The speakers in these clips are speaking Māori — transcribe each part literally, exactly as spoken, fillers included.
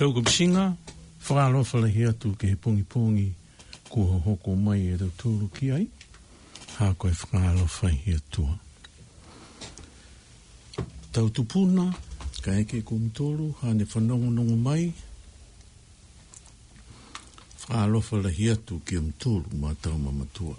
Tau kapsinga, whakalofa lahi atu ke he pungi pungi kua hoko mai e tau tūru ki ai. Hā koe whakalofa hi atua. Tau tupuna, ka eke kumitoru, hane whanongonongo mai. Whakalofa lahi atu ke umtoru ma tau mamatua.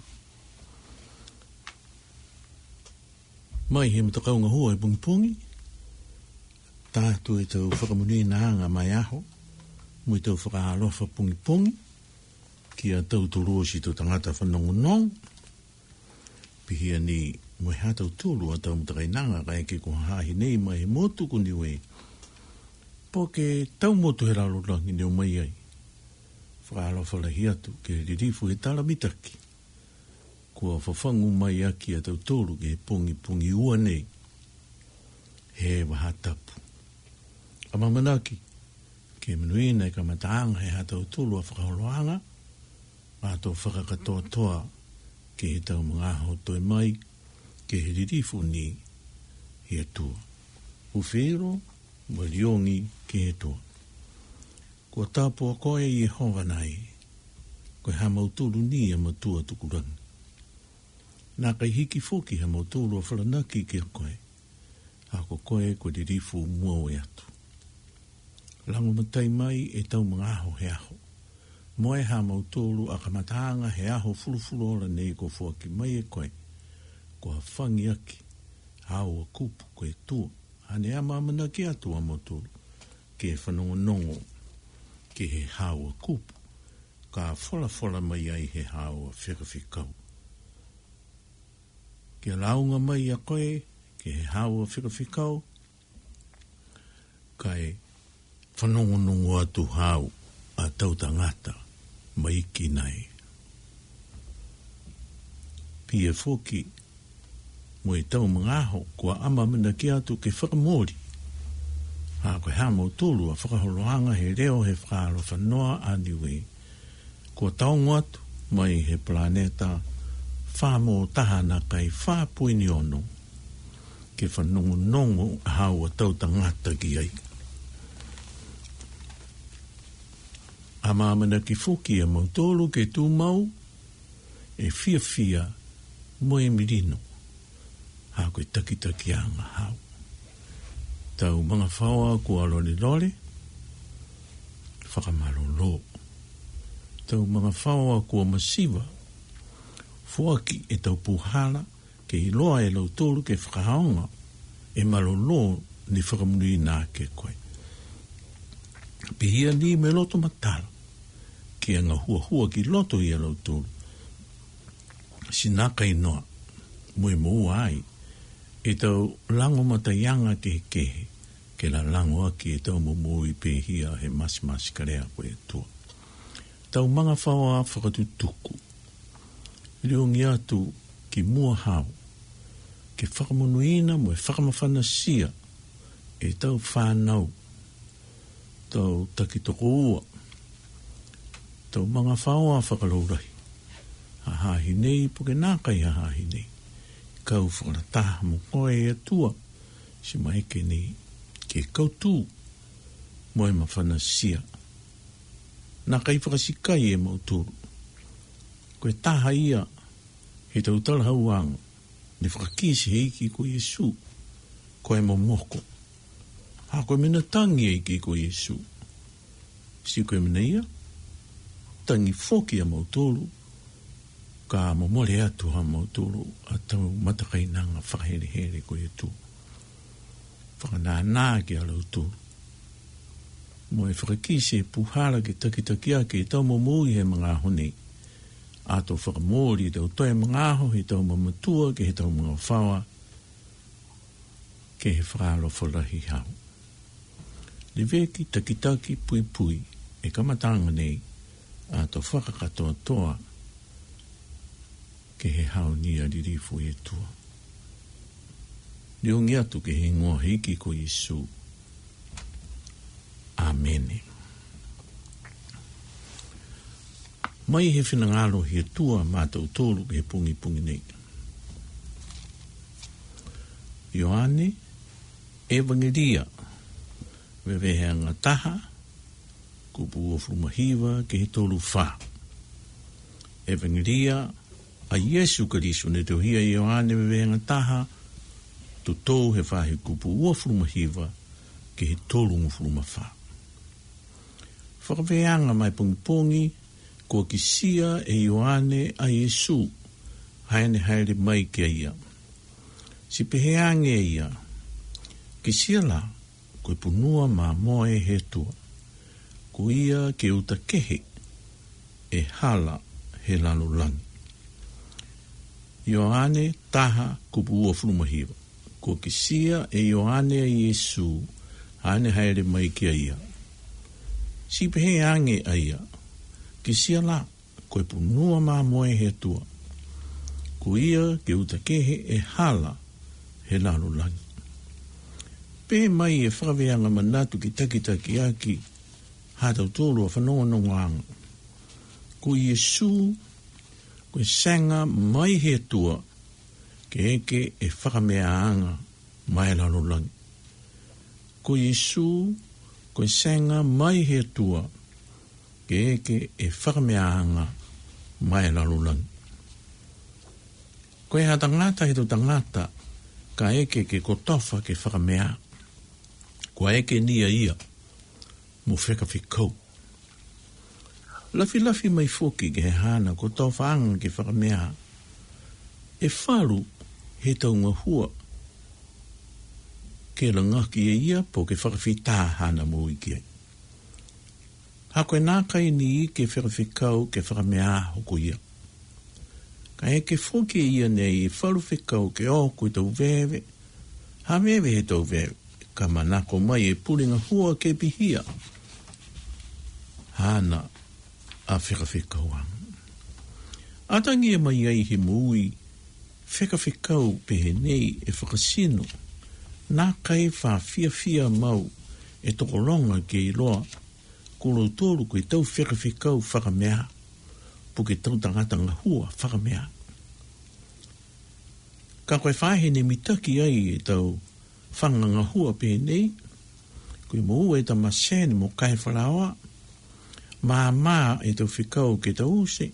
Mai he matakaunga hua e pungi pungi. Tātu e tau whakamuni na hanga mai aho. Mui tau whakalofa pungi pungi. Kia tau turu si tau tangata whanongonong. Pihia ni mui hatau tulu a tau matakai nanga ka eke ko hahi nei mai he motu kundi we. Po ke tau motu he ralo rangi neo mai ai. Whakalofa lahi atu ke ririfu he tala mitaki. Kua whawhangu mai aki a tau tulu ke pungi pungi ua nei. He wahatapu. A mamanaki, ke manuina i ka mataanga he hatau tulu a whakaholoanga, a tō whakakatoa toa ke he tau mga aho toi mai, ke he ririfu ni he atua. Uwhero, waliongi ke he toa. Kua tāpua koe i e hoa nai, koe ha mautulu ni a matua tukurangi. Nā kai hiki fuki ha mautulu a wharanaki ke a koe, a ko koe ko ririfu mua o atu. Lango matai mai e tau mga aho he aho. Moe ha mautolu a kamatanga he aho fulufulu ora nei ko fuaki mai e koe. Ko a whangi aki. Hau a kupu koe tua. Hane a mamana ki atu a mautolu. Ke whanongo nongo. Ke he hau a kupu. Ka fola fola mai ai he hau a whikawhikau. Ke launga mai a koe. Ke he hau a whikawhikau. Kai whanongonongo atu hau a tau tangata mai ki nei. Pia foki mo e tau mga aho kua ama mina ki atu ke whakamori. Ha koe hamo tulu a whakaholoanga he reo he whakaro whanoa aniwe. Kua taongo atu mai he planeta whamo tahana kai whapuini ono ke whanongonongo hau a tau tangata ki ai. A mamana ki fuki a mautolo ke tū mau, e fia fia mo e mirino, ha koe takitaki anga hau. Tau mga whaua kua lore lore, whakamaro lo. Tau mga whaua kua masiva, fuaki e tau puhala, ke iloa e lau tolu ke whakahaonga, e malo lo ni whakamuni nā ke koe. Pihia ni me loto matala, ke anga hua hua ki loto i alau tolu. Sinaka inoa, mui mou ai, e tau lango matayanga ke kehe, ke la lango aki e tau momo i pehia he masi masi karea koe tua. Tau manga whaua whakatutuku, riongi atu ki mua hau, ke whakamonuina mo e whakamawhanasia, e tau whanau, tau takitoko ua, tau mga whaua whakalaurahi. Hahahi nei, poke nākai hahahi nei. Kau whakarataha mo koe e atua, si maike ni ke kautū, moe mawhanasia. Nākai whakasikai e mauturu. Koe taha ia, he tau tala hauanga, ni whakakisi heiki ko Yesu, koe mo moko. Ha koe mena tangi heiki ko Yesu. Si koe mena ia, tangi foki a mautolu, ka momore atu ha mautolu, a tau matakai nanga whakahere here ko e tu. Whakanā nā ki a lautolu. Mo e whakakise puhara ke takitakia ke tau momoi he mga hone. A tau whakamori tau toi mga aho, he tau mamatua, ke he tau mga whawa, ke he whakalo whalahi hau. Liveki takitaki pui pui, e kamatanga nei, a to whakakatoa toa ke he hao ni a ririfu e tua. Riongi atu ke he ngoa hiki ko Yesu. Amene. Mai he whinangalo he tua mātou tōru ke he pungi pungi nei. Ioane, Evangelia, weweheanga taha, kupu o frumahiva ke he tolu wha. Evangelia a Yesu Karisu ne te hia Ioane wewenga taha tu tau he whahi kupu o frumahiva ke he tolu ngu fruma wha. Whakaweanga mai pungipungi kua kisia e Ioane a Yesu haene haere mai ke ia. Si peheange ia, kisia la koe punua ma moe he tua. Ko ia ke uta kehe e hala he lalulangi. Ioane taha kupu ua frumahiva. Ko kisia e Ioane a Yesu haene haere mai ke ia. Si peheange a ia, kisia la koe punua ma moe he tua. Ko ia ke uta kehe e hala he lalulangi. Pe mai e whakaweanga manatu ki takitaki aki hatau tōru a whanonga nonganga. Ko Yesu koe sanga mai he tua ke eke e whakameaanga mai lalulangi. Ko Yesu koe sanga mai he tua ke eke e whakameaanga mai lalulangi. Koe ha tangata he to tangata ka eke ke kotofa ke whakamea. Kua eke nia ia mo wheka whikau. Lafi lafi mai foki ke he hana kotofa anga ke whakamea. E wharu he taunga hua ke rangaki e ia po ke whakawhita hana mo i kia. Ha koe nā kai ni ke whakawhikau ke whakamea hoko ia. Ka eke foki e ia nei e wharu whikau ke o koe tau vewe. Ha vewe he tau vewe. Ka manako mai e puringa hua ke pihia. Hana a whakawhikau anga. Atangi e mai ai he mui whakawhikau pehe nei e whakasino. Nā kai wha fia fia mau e tokoronga ke i loa. Kuro tōru koe tau whakawhikau whakamea. Po ke tau tangatanga hua whakamea. Ka koe whahene mitaki ai e tau whanganga hua pe nei. Koe mo e ta masene mo kai whalawa. Mā mā e tau whikau ke tau use.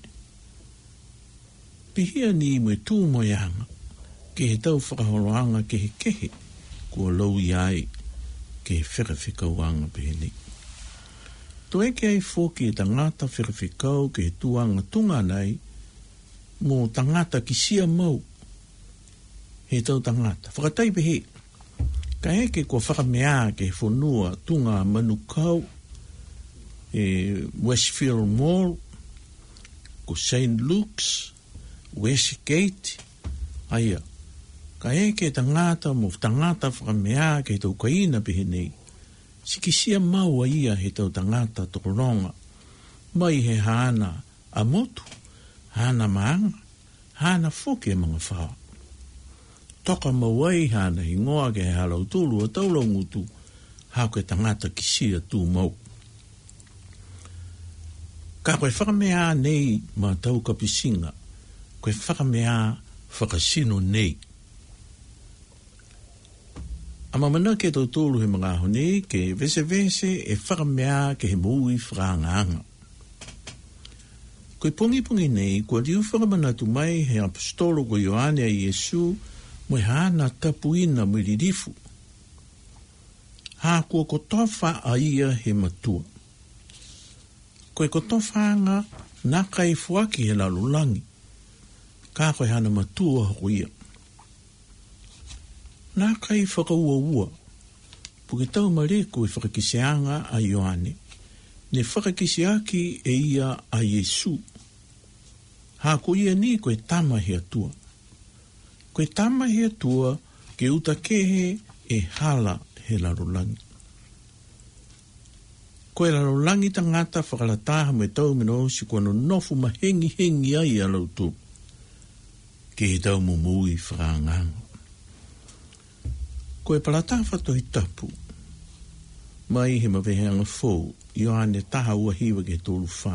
Pihia ni mo e tū mo yanga. Ke he tau whakaholoanga ke he kehe. Kua lau iai ke he whakawhikau anga pe nei. To eke ai fōki e tangata whakawhikau ke he tuanga tunga nei. Mo tangata ki sia mau. He tau tangata. Whakatai pe he. Ka eke kua whakamea ke he whanua tunga manukau. E Westfield Mall. Ko Saint Luke's. Westgate. Aia. Ka eke tangata mo tangata whakamea ke he tau kaina pe he nei. Sikisia maua ia he tau tangata tokoronga. Mai he hana a motu. Hana maanga. Hana whoke mga whawa. Toka mawai hana hi ngoa ke he halau tūlu a taulau ngutu. Hau ke tangata kisia tū mau. Ka koe whakamea nei ma tau kapisinga. Koe whakamea whakasino nei. Ama mana ke tau tōlu he mga hone ke vese vese e whakamea ke he mui whakaanga. Koe pungi pungi nei, kua riu whakamanatu mai he apostolo ko Ioane a Yesu mo he hana tapuina mo ririfu. Ha kua kotofa a ia he matua. Koe kotofa anga nā kai fuaki he lalulangi. Ka koe hana matua hoko ia. Nā kai whakaua ua, puke tau mareko e whakakiseanga a Ioane, ne whakakisiaki e ia a Yesu. Ha ko ia ni koe tama he atua. Koe tama he atua ke uta kehe e hala he larolangi. Koe larolangi tangata whakalataha me tau mino si kua no nofu mahengi hengi ai a lautu. Ke he tau mumui whakaanganga. Koe palata whatoi tapu. Mai he maweheanga fōu, Ioane taha ua hiwa ke tōru whā.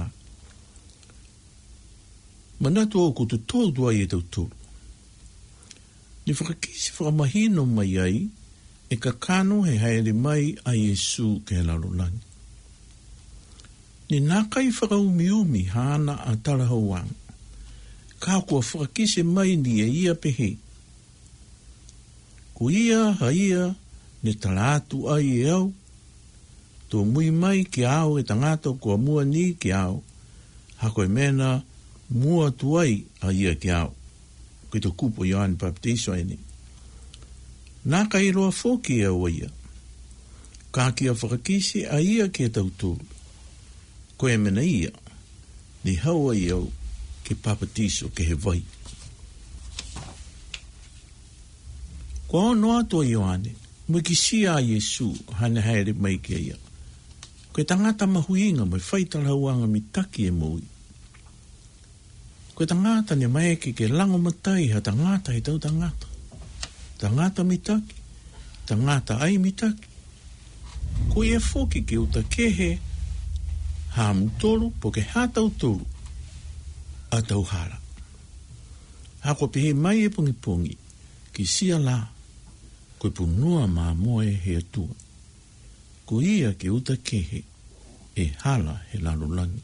Manatu au ko tu tōru ai e tau tōru. Ni whakakisi whakamahino mai ai, e ka kano he haere mai a Yesu ke he larolangi. Ni nakai whakaumiumi hana a talahauang. Ka kua whakakise mai ni e ia pehe. Ko ia haia ne talatu ai e au. Tō mui mai ki au e tangata kua mua ni ki au. Hako e mena mua tuai a ia ki au. Ki tō kupo Ioan Baptiso eni. Nā ka iroa fōki e au ia. Ka kia whakakisi a ia ki e tauturu. Ko e mena ia. Ni haua i au ki Baptiso ke he vai. Ko ono atua Ioane. Mui ki sia a Yesu hane haere mai ki ia. Ko e tangata mahuinga mai whaitala hauanga mitaki e mui. Ko e tangata ne mai ke ke lango matai ha tangata he tau tangata. Tangata mitaki. Tangata ai mitaki. Ko e foki ke uta kehe ha mutoro po ke hatau toro a tau hara. Hako pehe mai e pungi pungi ki sia la ko e punua maa moe he atua. Ko ia ke uta kehe e hala he lalolani.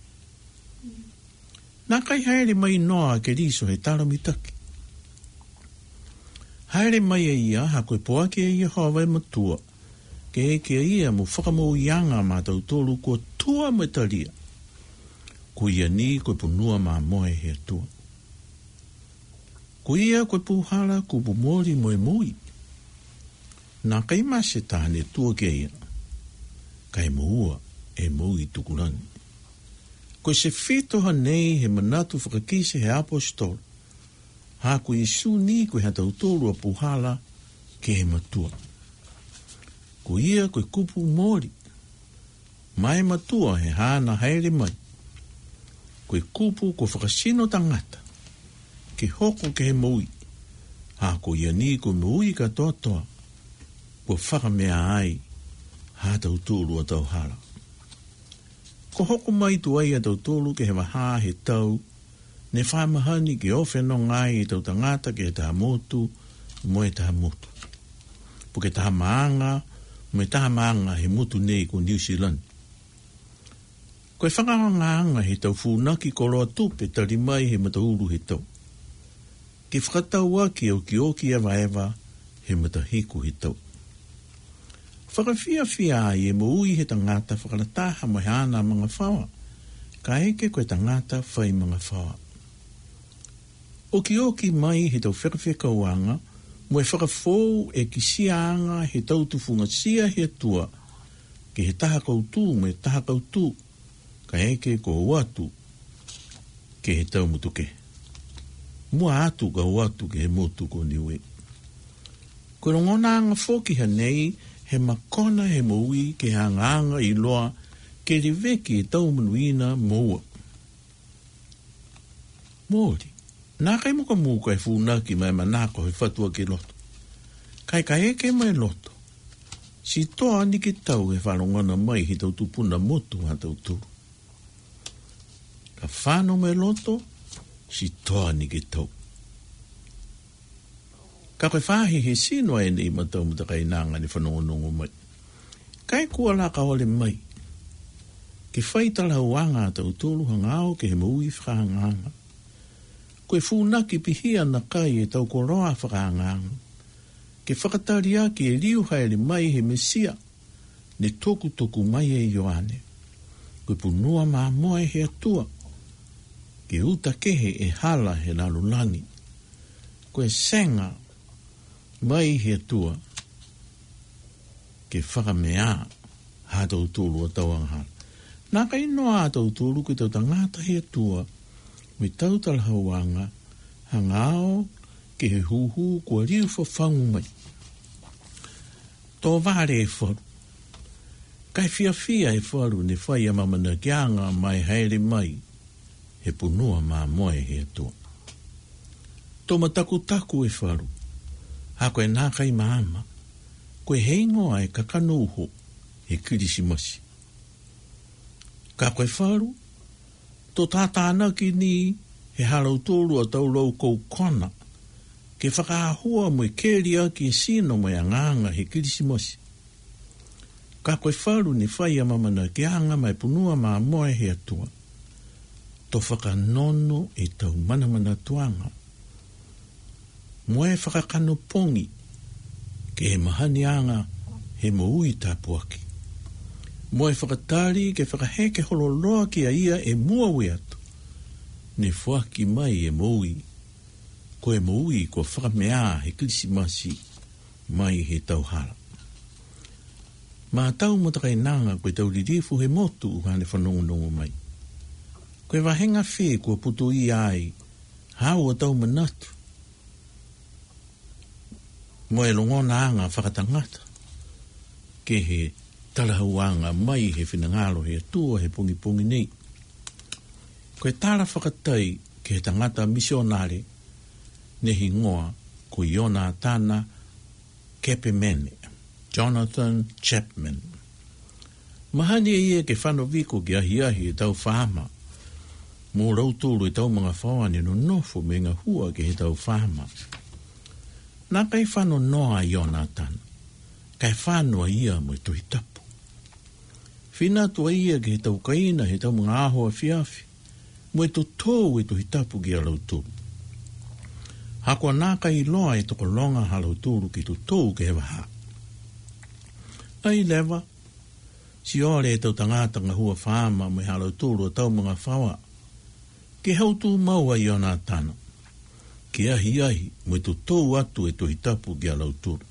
Nā kai haere mai noa ke riso he tara mitaki. Haere mai e ia ha koe poake e ia hawa e matua. Ke e ke ia mo whakamau ianga ma tau tolu ko tua metaria. Ko ia ni koe punua ma moe he atua. Ko ia koe puhala ko pumori moe mui. Nā kai mase tāne tua ke ia. Kai moua e mui tukulani. Ko se fito ha nei he manatu whakakise he apostol. Ha ko Yesu ni koe hata utolu a puhala ke he matua. Ko ia koe kupu mori. Mai matua he hana haere mai. Koe kupu ko whakasino tangata. Ke hoko ke he mui. Ha ko ia ni koe mui ka totoa. Ko whakamea ai. Hata utolu a tau hala. Ko hoko mai tu ai a tau tolu ke he maha he tau, ne whaimahani ke ofe no ngai i tau tangata ke he taha motu, mo e taha motu. Po ke taha maanga, mo e taha maanga he motu nei ko New Zealand. Ko e whakanganga he tau whunaki ko roa tupe tari mai he matauru he tau. Ke whakatau aki au ki oki eva eva he matahiku he tau. Whakawhia whia ai e mo ui he tangata whakarataha mo he ana mga whawa. Ka eke koe tangata whai mga whawa. Oki oki mai he tau whakawhia kauanga, mo e whakawhou e ki sianga he tau tufunga sia he tua, ke he taha kautu mo e taha kautu, ka eke ko watu ke he tau mutuke. Mua atu ka watu ke he motu ko niwe. Ko rongona anga whoki ha nei, he makona he moui ke hanganga i loa ke riveki e tau manuina moua. Mōri, nā kai muka mūka e whūnaki mai manako he whatua ke loto. Kai kai eke mai loto. Si toa ni ke tau e whanongana mai hi tau tupuna motu ha tau turu. Ka whano mai loto, si toa ni ke tau. Ka koe whahi he sino e nei matau mutakai nanga ni whanongonongo mai. Kai kua la ka ole mai. Ke whaitala huanga tau tolu hangao ke he maui whakahanganga. Koe whunaki pihia na kai e tau koroa whakahanganga. Ke whakataria ki e liu haere mai he mesia. Ne toku toku mai e Ioane. Koe punua maa moe he atua. Ke uta kehe e hala he lalulani. Koe senga mai he tua ke whakamea ha tau tūru a tauangha. Nā kai noa a tau tūru ki tau tangata he tua me tau talhauanga hangao ke he huhu kua riu whawhangu mai. Tō vare e wharu. Kai fia fia e wharu ne whai a mamana kianga mai haere mai he punua mā moe he tua. Tō mataku taku e wharu. Ha koe nā kai maama, koe heingoa e kakano uho he kirisimasi. Ka koe wharu, tō tātāna ki ni he harau tōru a taurau kou kona, ke whakaahua mo e kēria ki e sino mo e anganga he kirisimasi. Ka koe wharu ni whai a mamana ki anga mai punua ma moe he atua. To whakanono e tau manamana tuanga. Moe whakakano pongi ke he mahani anga he mo ui tāpuaki. Moe whakatari ke whakaheke hololoa ki a ia e mua weatu. Ne whaki mai e mo ui. Ko e mo ui ko whakamea he krisimasi mai he tauhara. Ma tau matakai nanga koe tau ririfu he motu uhane whanongonongo mai. Koe wahenga whē kua putu i ai, hau o tau manatu. Moe longona anga whakatangata. Ke he talahauanga mai he whinangalo he atua he pungi pungi nei. Koe tala whakatai ke he tangata misionare nehi ngoa ko Iona Tana Kepemene. Jonathan Chapman. Mahani e ia ke whano viko ki ahi ahi e tau whahama. Mō rautoro e tau mga whawane no nofo me ngā hua ke he tau whahama. Nā kai whano noa Jonathan. Kai whanoa ia mo e tohi tapu. Whina tua ia ke he tau kaina he tau mga ahoa whiawhi. Mo e to tōu e tohi tapu ki a rautoro. Hakua nā kai loa e toko longa ha rautoro ki to tōu ke he waha. Ai lewa, si ore e tau tangata ngā hua whaama me halau tūru o tau mga whawa. Ke hautu maua i ona tana. Ke ahi ahi, mo e tu tau atu e tohi tapu ki a lau tūru.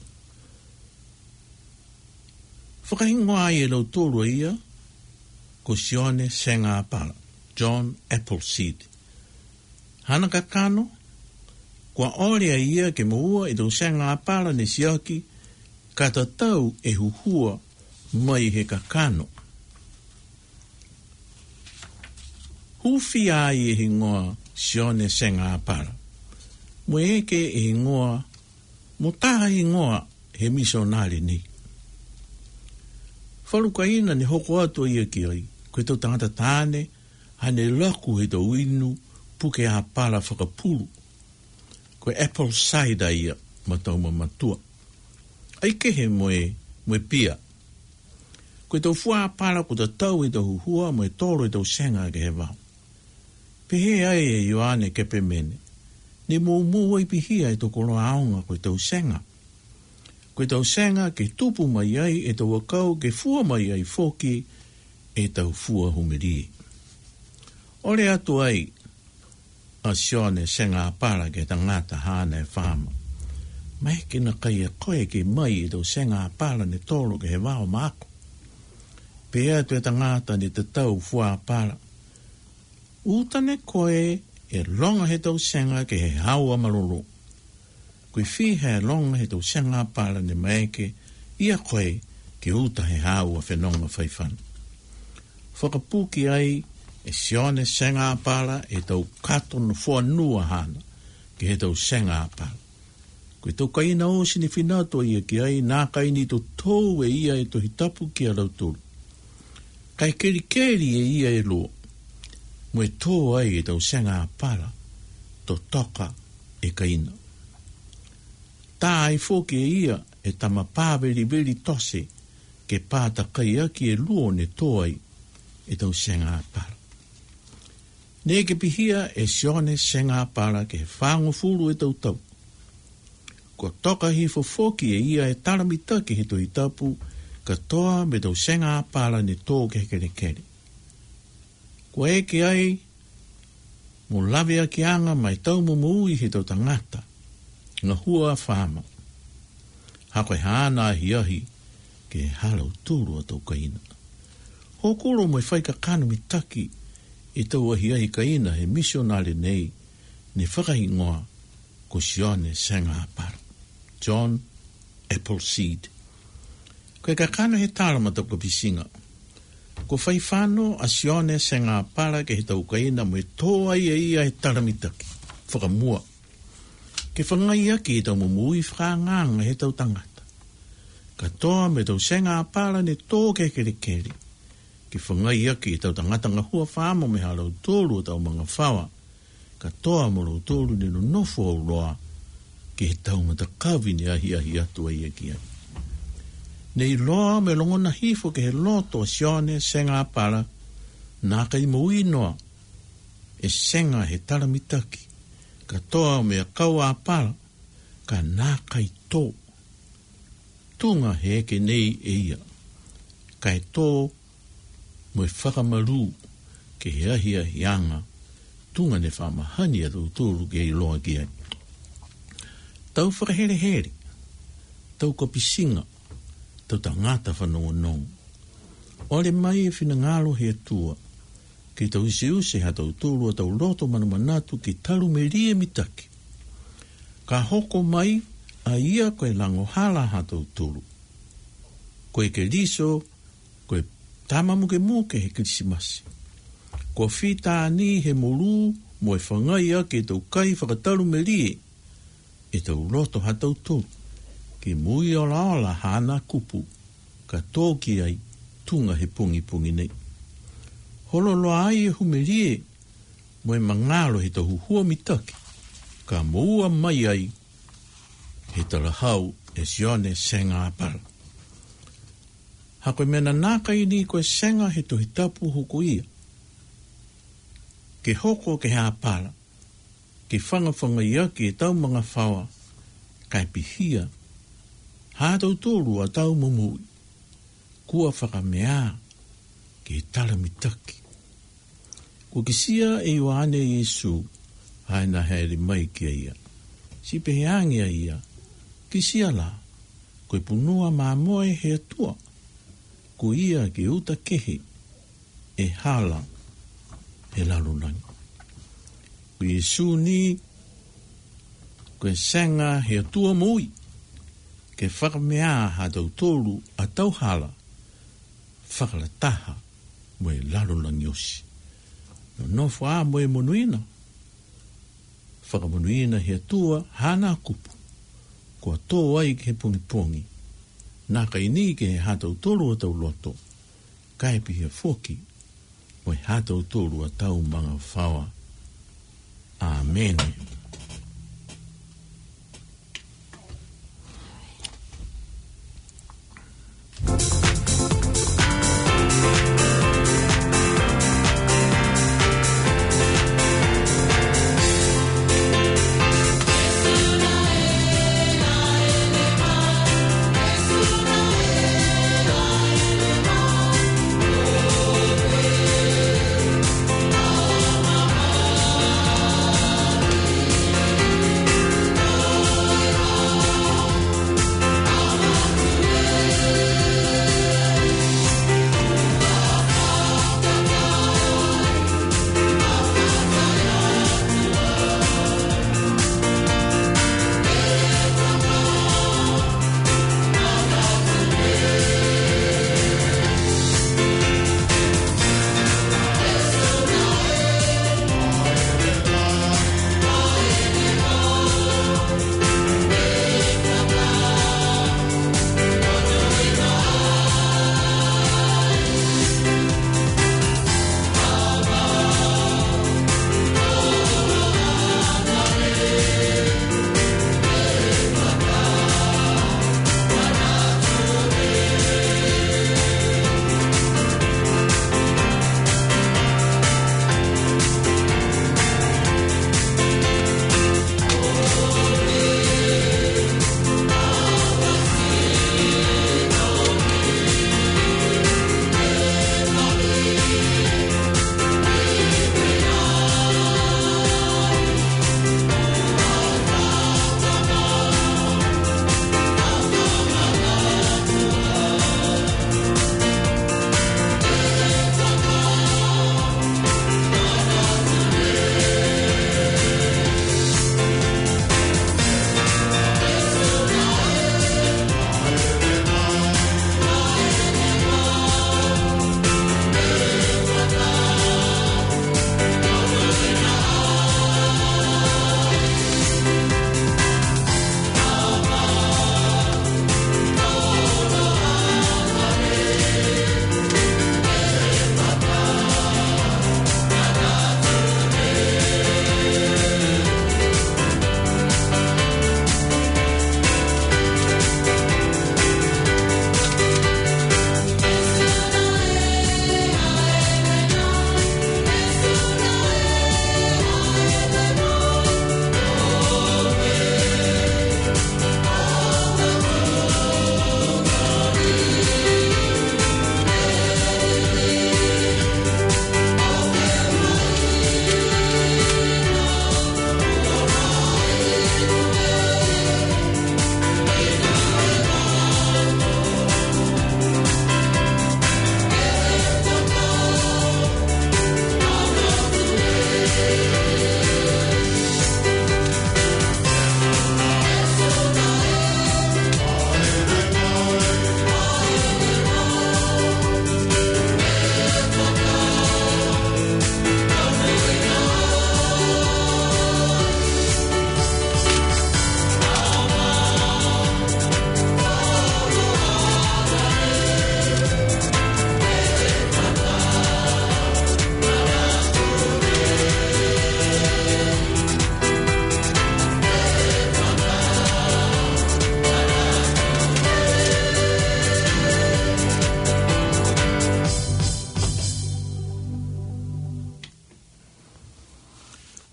Whakahingoa ai e lau tūru ia, ko Sione Senga Apala, John Appleseed. Hana ka kano, kua ore a ia ke moua e tau Senga Apala ne siaki, kata tau e huhua mai he kakano. Huwhi ai e hingoa Sione Senga Apala. Mo eke e hingoa, mo taha hingoa he misionari ni. Whalukaina ni hoko atua ia ki ai, koe tau tangata tāne, hane laku he tau inu, puke a pala whakapulu. Koe apple cider ia, matau mamatua. Ai ke he moe, moe pia. Koe tau fua apara ko ta tau e tau huhua, moe toro e tau senga ke he wau. Pehe ai e Ioane Kepemene. Ni mō mua i pihia e tau kolo aonga koe tau senga. Koe tau senga ke tupu mai ai e tau akau ke fua mai ai foki e tau fua humeri. Ore atu ai a Sione Senga Apala ke tangata hana e whama. Mai ke na kai a koe ke mai e tau Senga Apala ne tolo ke he wao maako. Pea tu e tangata ni te tau fua Apala. Utane koe e longa he tau senga ke he haua maroro. Koe fi he longa he tau Senga Apala ne maeke ia koe ke uta he haua whenonga whaifana. Whakapuki ai e Sione Senga Apala e tau kato na fua nua hana ke he tau Senga Apala. Koe tau kaina o sini whinato ia ki ai, nā kaini to tōu e ia e tohi tapu ki a rauturu. Kai keri keri e ia e lo, mo e tō ai e tau Senga Apala, to toka e kaina. Tā ai fōki e ia e tama pāveri veri tose, ke pāta kai aki e luo ne tō ai e tau Senga Apala. Ne ke pihia e Sione Senga Apala ke whango furu e tau tau. Ko toka hi fofoki e ia e taramita ki he tohi tapu, ka toa me tau Senga Apala ne tō ke kere kere. Ko eke ai, mo lawe a ki anga mai tau mo mui he tau tangata, ngā hua whama. Hako e hana ahi ahi, ke halau tūru a tau kaina. Hokoro mo e whaika kanu mi taki, e tau ahi ahi kaina he misionari nei, ne whakahingoa ko Sione Senga Apala. John Appleseed. Koe ka kano he tāramata ko pisinga. Ko whaifano a Sione Senga Apala ke he tau kaina mo e tō ai e ia he taramitaki. Whakamua. Ke whangai aki e tau mumui whakanganga he tau tangata. Ka toa me tau Senga Apala ne tō ke kere kere. Ke whangai aki e tau tangata ngā hua whaamo me halau tōru o tau mga whawa. Ka toa mo lau tōru ne no nofo au roa. Ke he tau mata kawini ahi ahi atu ai e kia. Nei loa me longona hifo ke he loto sione senga apala, nā kai mui noa, e senga he taramitaki, ka toa me a kaua apala, ka nā kai tō. Tunga he ke nei e ia, kai tō mo e whakamaru ke he ahia hianga, tunga ne whamahani a tau tōru ke i loa ki ai. Tau whakahere here, tau kopisinga, tau ta ngata whanongo nong. Ore mai e whina ngalo he atua, ki tau isi use ha tau tōru a tau loto manamanatu ki taru me rie mitaki. Ka hoko mai a ia koe lango hala ha tau tōru. Koe ke liso, koe tamamuke muke he krisimasi. Ko whita ni he moru mo e whangai a ke tau kai whakataru me rie, e tau loto ha tau tōru. Ki mui o laola hana kupu, ka tōki ai tunga he pungi pungi nei. Holo loa ai e humerie, mo e mangalo he tahu hua mitaki, ka moua mai ai he talahau e sione senga apara. Hako mena naka ini koe senga he tohi tapu hoko ia. Ke hoko ke ha apara, ke whanga whanga ia ki e tau mga whawa, kai pihia, hā tau tōru a tau mumui, kua whakamea ke tala mitaki. Ko kisia e wane Yesu, haina haere mai ki ia. Si peheangia ia, kisia la, koe punua mā moe he atua, ko ia ke uta kehe, e hala, he lalunangi. Ko Yesu ni, koe senga he atua mui, ke whakamea ha tau tōru a tau hala, whakalataha mo e lalunangi osi. No nofo a mo e monuina, whakamonuina he atua hana kupu, kua tō ai ke he pungi pongi, nā ka ini ke he hatau tōru a tau loto, kai pi he foki, mo e hatau tōru a tau mga whawa. Amen.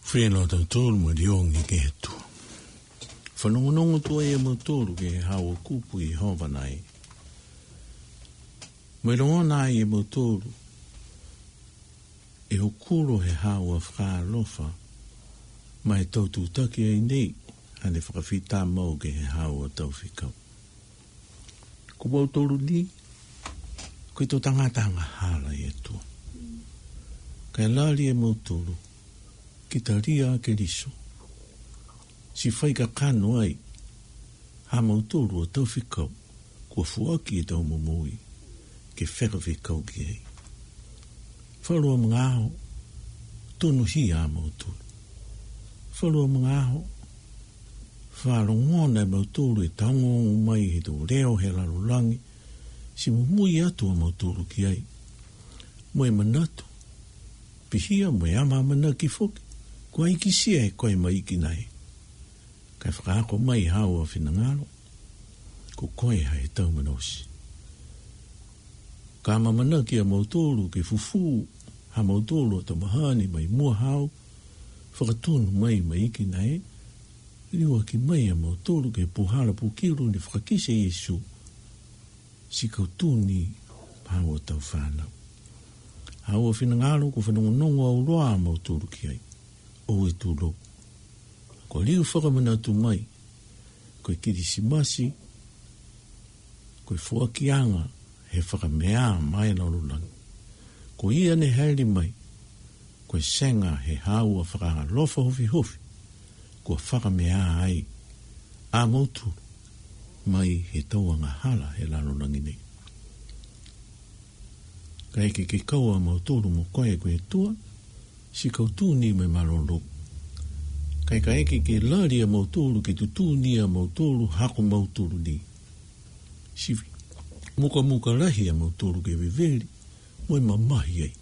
Whino tau tōru mo riongi ke he tua. Whanongonongo tua e mo tōru ke he hawa kupu i hōwanai. Mo rongona e mo tōru e ho kuro he hawa whakalofa mai tautu taki ai nei ane whakawhita mau ke he hawa tau whikau. Ko wau tōru ni, koe tō tangatanga hala e tua. Kai lari e mo tōru, ki ta ria ke riso. Si whai ka kano ai, ha mo tōru o tau whikau, kua fuaki e tau momoi, ke wheka whikau ki ei. Wharua mga aho, tonu hi a mo tōru. Wharua mga aho, wharongona e mo tōru e taongongo mai he tō reo he larolangi, si mumui atu a mo tōru ki ei. Moe manatu, pihia moe ama mana ki whoki, kua iki sia e koe mai ki nei. Kai whakaako mai hawa whinangalo, ko koe hai tau manosi. Ka mamana ki a mautoro ke fufu, ha mautoro ta mahani mai mua hau, whakatonu mai mai iki nei, riwa ki mai a mautoro ke puhara pukiru ni whakakise Yesu, si kautuni hawa tau whanau. Hawa whinangalo ko whanongonongo au roa a mautoro ki ai, o e tūlo. Ko liu whakamanatu mai, koe kirisimasi, koe fuakianga, he whakamea mai lalulangi. Ko ia ne haere mai, koe senga he haua whakalofa hofi hofi, ko whakamea ai, a mautu, mai he tauanga hala he lalulangi nei. Kai ke ke kaua mautoro mo koe koe tua, si kautuni mai marolo. Kai ka eke ke lari a mautoro ke tutuni a mautoro hako mautoro ni. Si muka muka rahi a mautoro ke viveri, moi mamahi ai.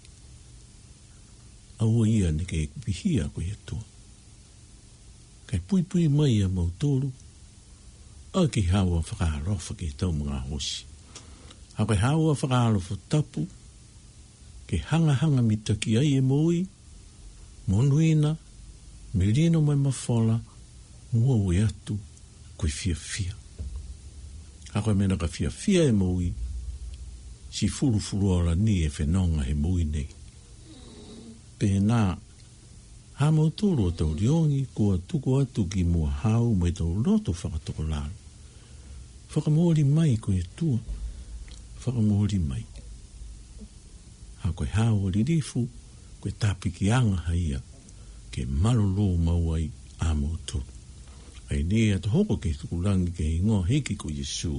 Aua ia ne ke pihia koe atua. Kai pui pui mai a mautoro, a ke hawa whakaharofa ke tau mga hosi. A kai hawa whakaharofa tapu, ke hanga hanga mitaki ai e moi, monuina, merino mai mawhola, mua ue atu, koe fia fia. Ako e mena ka fia fia e moi, si furu furu ala ni e whenonga he moi nei. Pēnā, ha mautoro o tau riongi, kua tuku atu ki mua hau, mai tau roto whakatoko lalo. Whakamori mai koe tua, whakamori mai. Ha koe hao ririfu, koe tapiki anga haia, ke malolo mauai a mautoro. Ai nea te hoko ke tukulangi ke ingoa heki ko Yesu.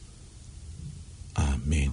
Amen.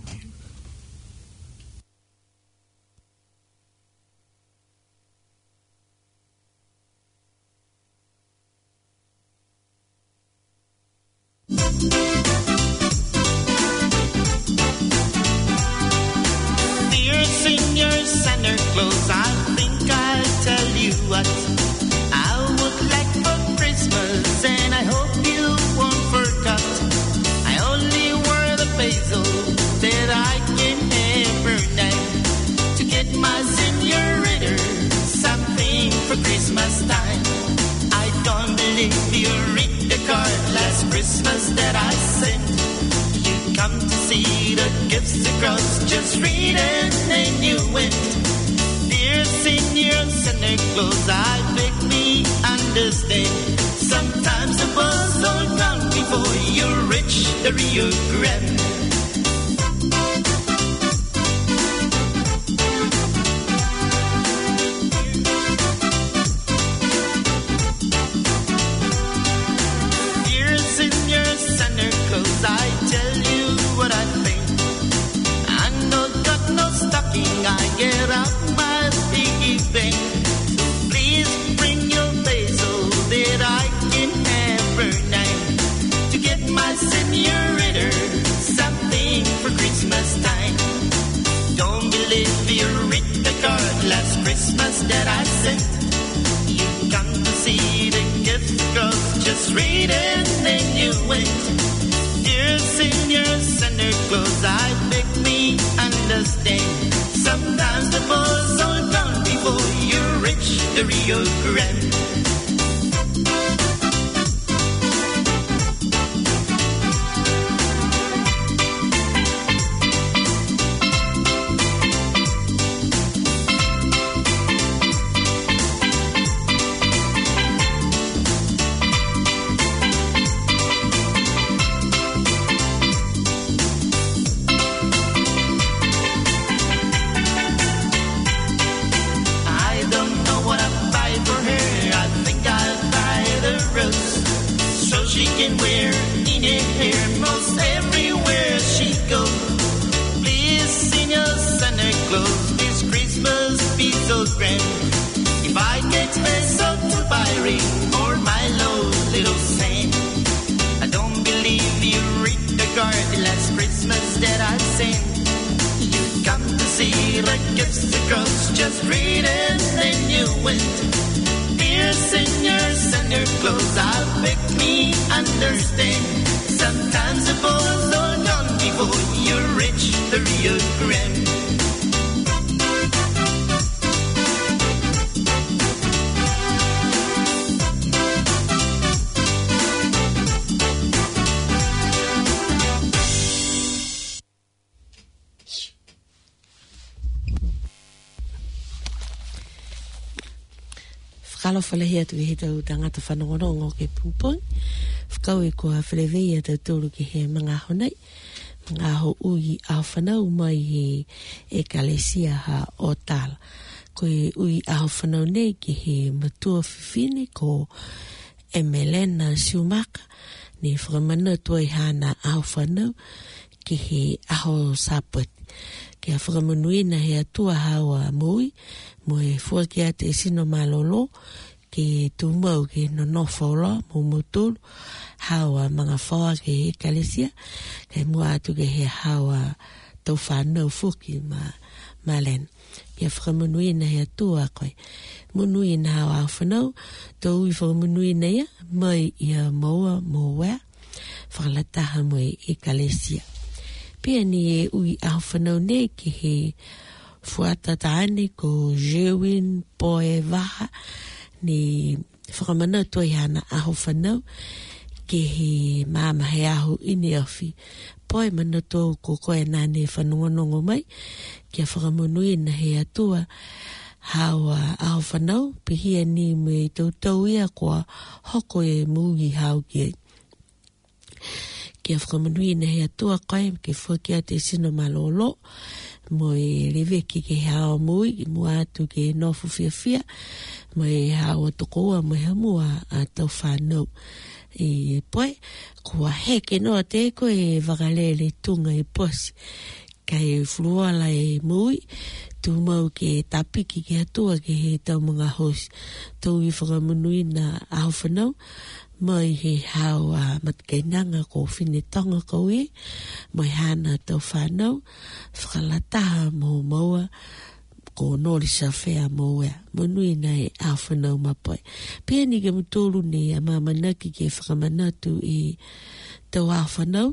Dear senior Santa Claus, I think I'll tell you what I would like for Christmas, and I hope you won't forget. I only wear the basil that I can every night to get my senorita something for Christmas time. I don't believe you read the card last Christmas that I sent. You come to see the gifts across, just read it and you went. Dear Senior Santa Claus, I beg me understand. Sometimes the buzz all gone before you reach the Rio Grande. Dear Senior Santa Claus, I tell you what I think. I no got no stocking, I get out my piggy bank. So please bring your basil that I can have every night to get my senorita something for Christmas time. Don't believe you read the card last Christmas that I sent. You come to see the gift girls, just read it and you went. Dear Senior Santa Claus, I beg me understand. Sometimes the buzz all gone before you reach the Rio Grande. clothes this Christmas be so grand. If I get peso to buy ring for my low little Sam, I don't believe you read the card last Christmas that I sent. You come to see the gifts across, just read and then you went. Dear Senor Santa Claus, I'll make me understand. Sometimes the boys are gone before you're rich, the real grand. Kalo falehia tu he tau tangata whanongonongo ke pupoi. Whakau e kua whalewea tau tōru ke he mga honei. Mga ho ui au whanau mai he e kalesia ha o tala. Ko e ui au whanau nei ke he matua whiwhine ko Emelena Siumaka. Ni whakamana tuai hana au whanau ke he aho saput. Ke a whakamanuina he atua hawa mui. Mo e fuakia te sino malolo ke tumau ke no nofola mo mutulu hawa mga whaua ke he kalesia ke mua atu ke he hawa tau whanau fuki ma malen ke whakamunuina he atua koe munuina hawa whanau tau i whakamunuina ia mai ia maua mo wea whakalataha mo e kalesia pia ni e ui au whanau nei ke he fuata taane ko Jewin Poe Vaha ni whakamana toi hana aho whanau ke he mama he aho ini awhi. Poe mana tō ko koe nāne whanongonongo mai kia whakamunui na he atua hawa aho whanau pihia ni me tautau ia kua hoko e mūgi hau ki kia whakamunui na he atua koe ke whakia te sino malolo mo e reveki ke hao mui ki mua atu ke nofu fia fia mo e hao tokoa mo he mua a tau whanau e poe kua heke no te ko e wakalele tunga e posi ka e furuala e mui tu mau ke tapiki ke atua ke he tau mga hosi tau i whakamunui na aho whanau mai he hao a matkainanga ko whine tonga ko e mai hana tau whanau whakalataha mo maua ko nori sa whea mo ea monui nei a whanau mapoe pia ni ke mutolu ni a mamanaki ke whakamanatu i tau a whanau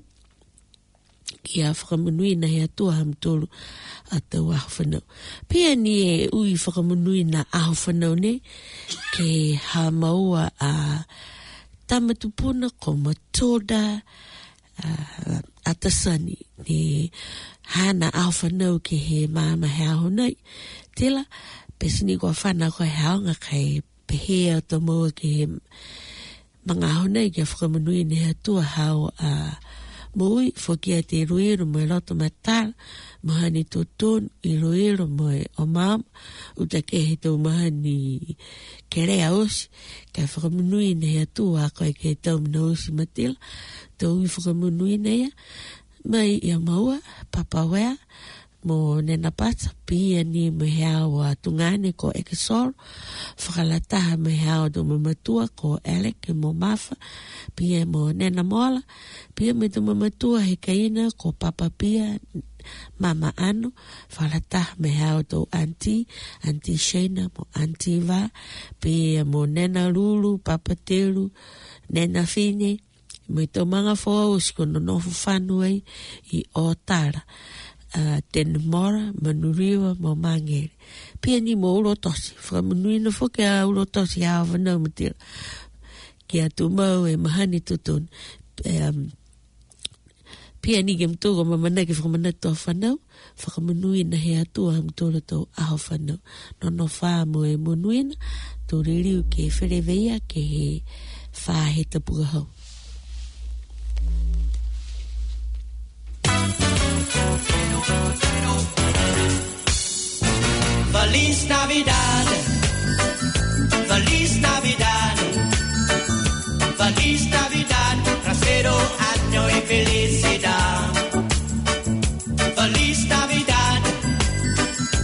ki a whakamunui na he atua ha mutolu a tau a whanau pia ni e ui whakamunui na a whanau ne ke ha maua a tamatupuna ko matoda uh, atasani ni hana au whanau ke he mama he aho nei tila pesini kua whana koe haonga kai pehea to mua ke he mga aho nei ke whakamunui ni he tua hao a uh, mui whakia te ruiro mo e loto matala mahani totonu i ruiro mo e o mama uta ke he tau mahani ke rea osi kai whakamunui ni he atua koe ke tau mina osi matila tau i whakamunui ni ia mai ia maua papa wea mo nena pata pia ni me hao a tungane ko ekesoro whakalataha me hao do mamatua ko Alec mo mafa pia mo nena mola pia me do mamatua he kaina ko papa pia mama ano whakalataha me hao do auntie auntie Shana mo auntie va pia mo nena lulu papa telu nena fine me to manga fo usko no no fanu ai i otara Uh, ten mora manuriwa mo mangere pia ni mo ulo tosi whakamunuina whoke a ulo tosi a whanau matira ki a tu mau e mahani tutun um, pia ni ke mtuko mamana ki whakamanato a whanau whakamunuina he atua mtura tau aho whanau nono wha mo e munuina tu ririu ke whereweia ke he wha he tapuga hau Feliz Navidad, Feliz Navidad, Feliz Navidad, prospero año y felicidad. Feliz Navidad,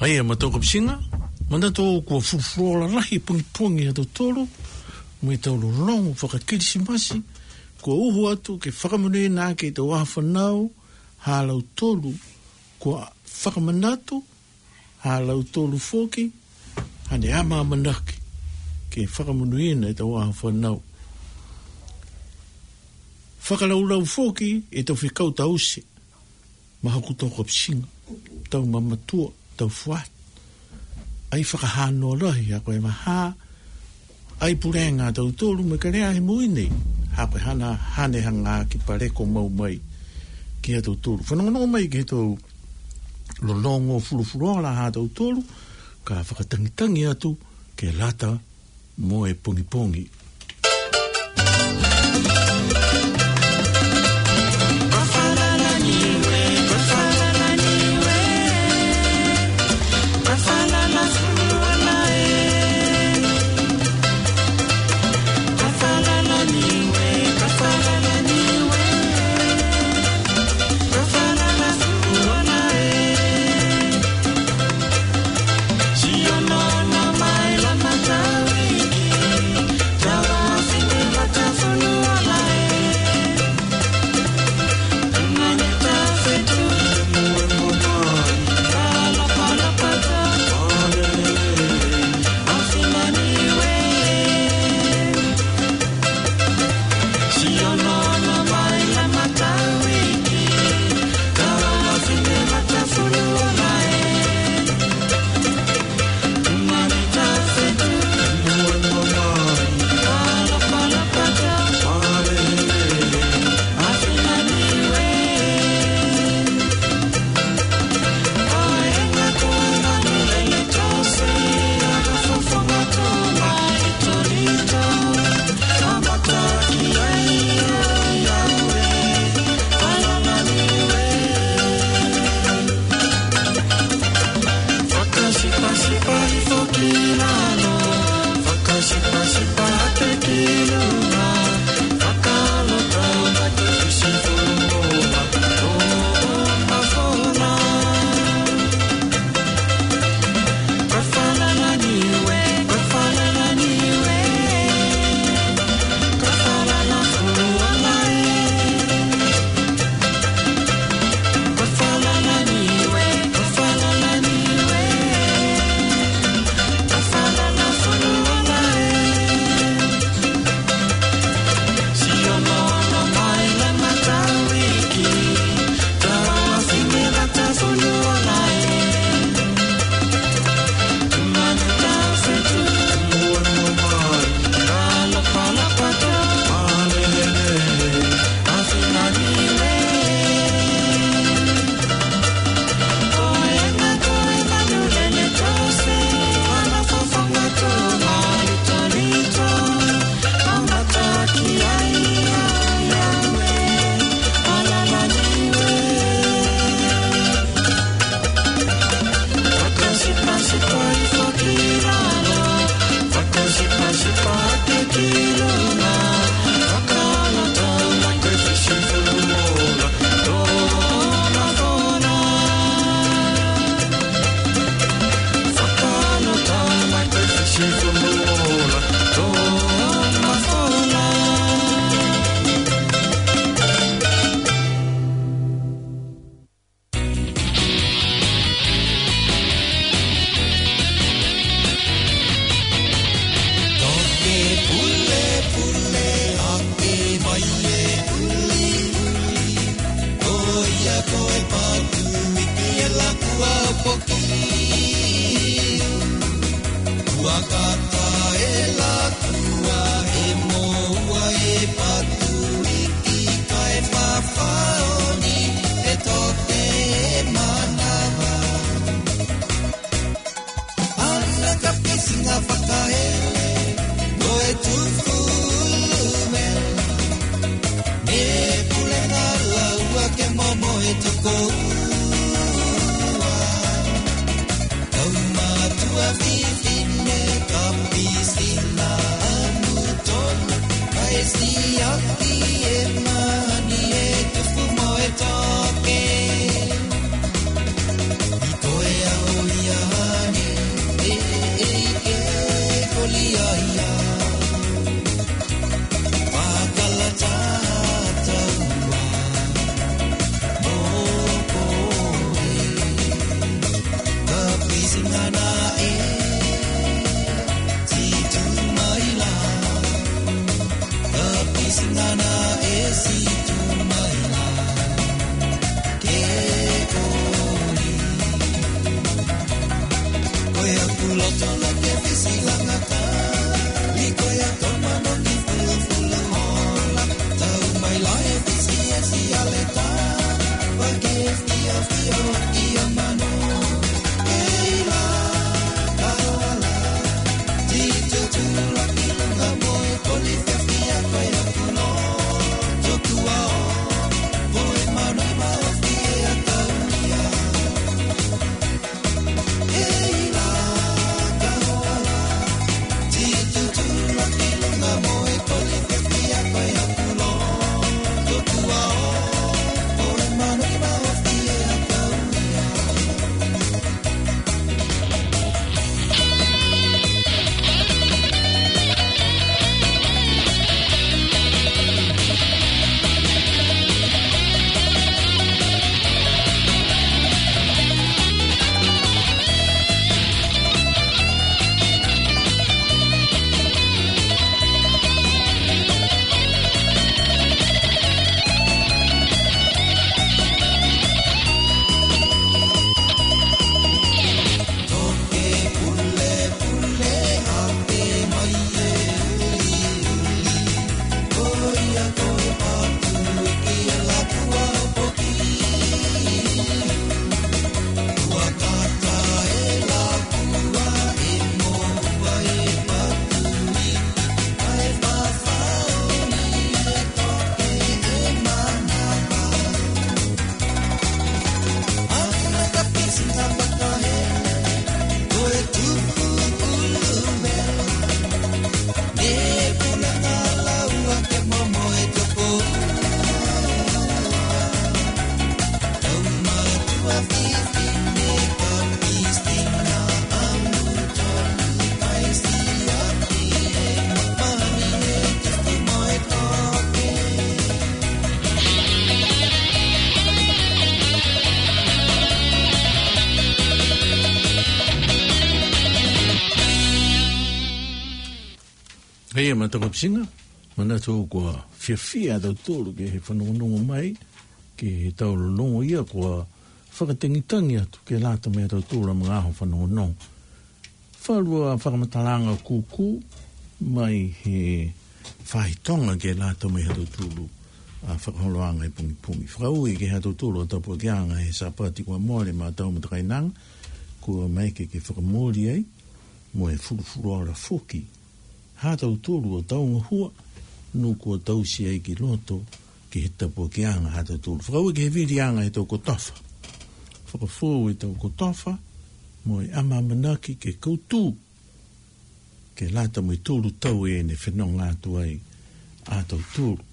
Ai, a matoko pisinga, mana tō kua furufurora rahi pungi-pungi atu tōru, mui tau longo whakakirisimasi, kua uhu atu ke whakamune nā ke te waha whanau, hālau tōru, kua whakamanatu, hālau tōru whoki, hane ama manaki, ke whakamunuina e te waha whanau. Whakalaurau whoki e tau whikau tausi, maha kutoko pisinga, tau mamatua, tau whuat. Ai whakahānoa rahi, a koe maha, ai purenga tau tōru me karea he muini, ha koe hana hane hanga ki pareko mau mai, ki a tau tōru. Whanonga mai ki tau lolongo furufurola ha tau tōru, ka whakatangitangi atu ke lata mo e pongi pongi. Yeah. Hei ma tako pisinga, mana tō kua whiawhia tau tōru ke he whanongonongo mai, ke he tau longo ia kua whakatengitangi atu ke lata mea tau tōra mga aho whanongonongo. Wharua whakamatalanga kūkū mai he whahitonga ke lata mea tau tōru a whakaholoanga e pungi pungi. Whakaui ke he tau tōru a tau pokianga he sapati kua moare ma tau matakainanga, kua mai ke ke whakamori ai, mo e furufuru ara whoki. Ha tau tōru o taunga hua, nu kua tausi ai ki loto, ki he tapo ki anga ha tau tōru. Whakaui ke he viri anga e tau kotofa. Whakafōu e tau kotofa, mo e ama manaki ke koutu, ke lata mo i tōru tau e ne whenonga atu ai a tau tōru.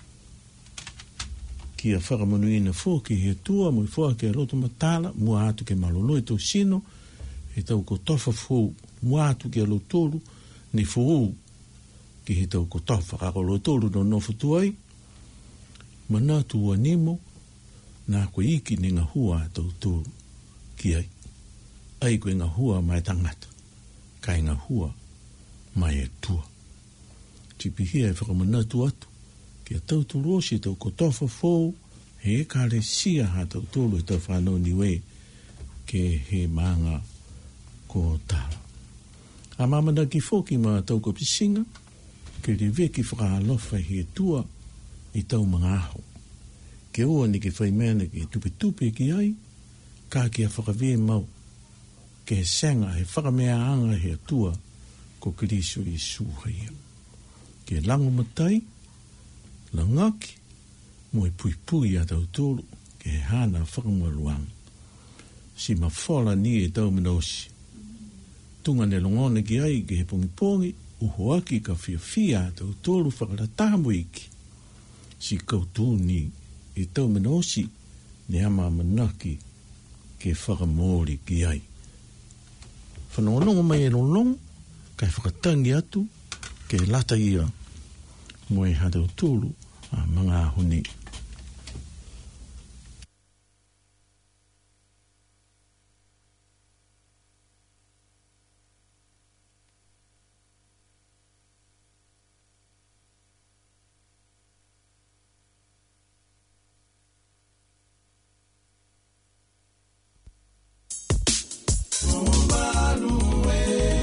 Ki a whakamonuina fō ki he tua, mo i fōa ke roto matala, mua atu ke malolo e tau sino, e tau kotofa fōu, mua atu ke alo tōru, ni fōu, ki he tau kotofa, kakolo tōru no nofu tuai, mana tua nimo, nā koe iki ni ngā hua tau tōru, ki ai. Ai koe ngā hua mai tangata, kai ngā hua mai e tua. Tipihia e whakamana tu atu, ki a tau tōru osi tau kotofa fōu, he e kāre sia ha tau tōru e tau whanau niwe, ke he maanga ko tāra. A mamana ki fōki ma tau ko pisinga, ke ri veki whakaalofa he tua i tau mga aho. Ke oa ni ke whaimena ki tupe tupe ki ai, ka ki a whakawē mau, ke he senga he whakamea anga he tua ko Kiriso i suhaia. Ke lango matai, langaki, mo e pui pui a tau tōru, ke he hana whakamuaruanga. Si ma whola ni e tau minosi. Tunga ne longone ki ai ke he pongi pongi, uhoaki ka fia fia tau tōru whakaratamu iki. Si kautu ni i tau menosi, ne ama manaki ke whakamori ki ai. Whanongonongo mai e lolong, kai whakatangi atu, ke lata ia, mo e hatau tōru a mga honi. Ubalue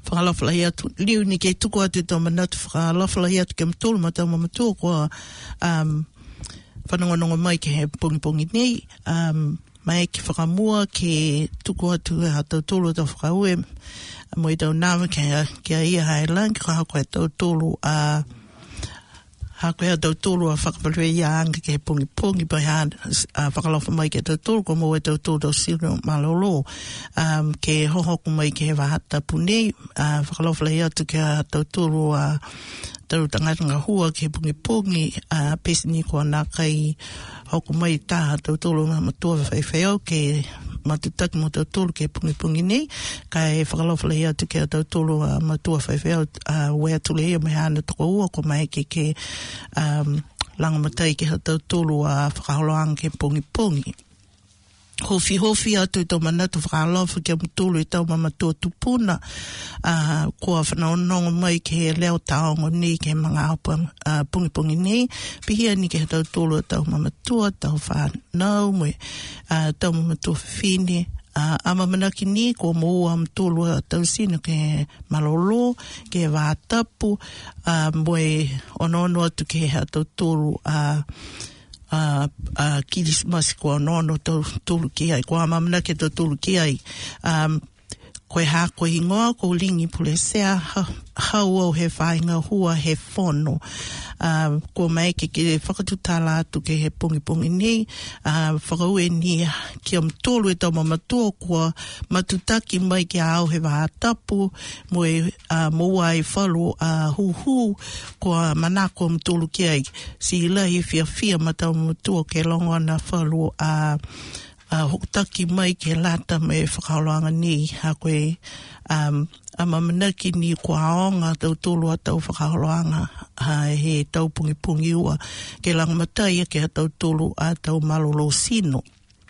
whakalawhalai atu. Liu ni kei tuku atu tau manatu whakalawhalai atu ke matulu ma tau mamatua kua um, whanongonongo mai ke he pongi pongi nei. Um, mai ki whakamua ke tuku atu e ha tau tolu tau whakaue. Mo i tau nāwa ke, ke a ia hae lang, ka hako e tau tolu a... Hako e tau tolu a whakapalue ia anga ke he pongi pongi pai ha uh, whakalofa mai ke tau tolu, ko mo e tau tolu tau siro malolo. Um, ke hohoku mai ke he wahata punei, uh, whakalofa lei atu ke a tau tolu a tau tangatanga hua ke he pongi pongi, uh, pesi ni kua nā kai hoku mai taha tau tolu ma matua whaiwhaiau ke matutaki mo tau tolu ke pungi pungi nei, ka e whakalofa lei atu ke tau tolu a matua whaiwhaiau a wea tule ia me hana toko ua ko mai ke ke um, langamatai ke tau tolu a whakaholoanga ke pungi pungi. Hofi hofi atu i tau manatu whakalofa ke mutulu i tau mamatua tupuna uh, kua whanaonongo mai ke he leo taongo ni ke mga hapa uh, pungi pungi ni pihia ni ke tau tulu tau mamatua tau whanau mwe uh, tau mamatua whine uh, ama manaki ni kua moua mtulu tau sino ke malolo ke wātapu uh, mwe onono atu ke tau tulu a uh, Uh, uh, kirismasi kua nono tau tulu ki ai, kua mamana ke tau tulu ki ai. Um, koe hā koe ingoa, ko lingi pule sea, ha, hau au he whainga hua he whono. Uh, kua mai ke ke whakatutala atu ke he pungi pungi ni, uh, whakaue ni ki am tolu e tau mamatua kua matutaki mai ke au he wahatapu, mo e uh, moa e whalu uh, hu hu, kua manako am tolu ki ai, si ilahi fia fia ma tau mamatua ke longo ana whalu a uh, Uh, hokutaki mai ke lata me whakaoloanga ni ha koe um, a mamanaki ni kua aonga tau tolu a tau whakaoloanga ha he tau pungi pungi ua ke langamatai ke ha tau tolu a tau malolo sino.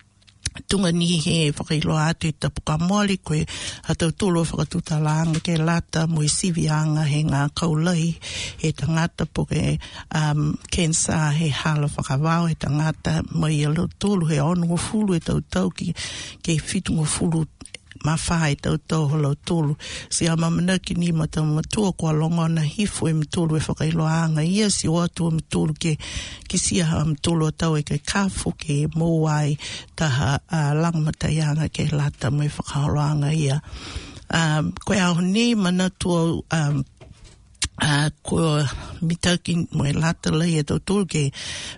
Tunga ni he whakailoa atu i tapuka moli koe ha tau tolu whakatutalanga ke lata mo i sivianga he ngā kaulai he tangata po ke um, kensa he hala whakawao he tangata mai alo tolu he ono fulu e tau tau ki ke fitu fulu mawhai tau tau holo tolu. Si a mamanaki ni ma tau matua kua longa na hifu e mtulu e whakailoanga ia si o atu e mtulu ke ki sia ha mtulu a tau e ke kafu ke mowai taha uh, langmataianga ke lata me whakailoanga ia. Um, koe aho ni mana tua um, Uh, ko mitaki mo e lata lei e tau tolu ke,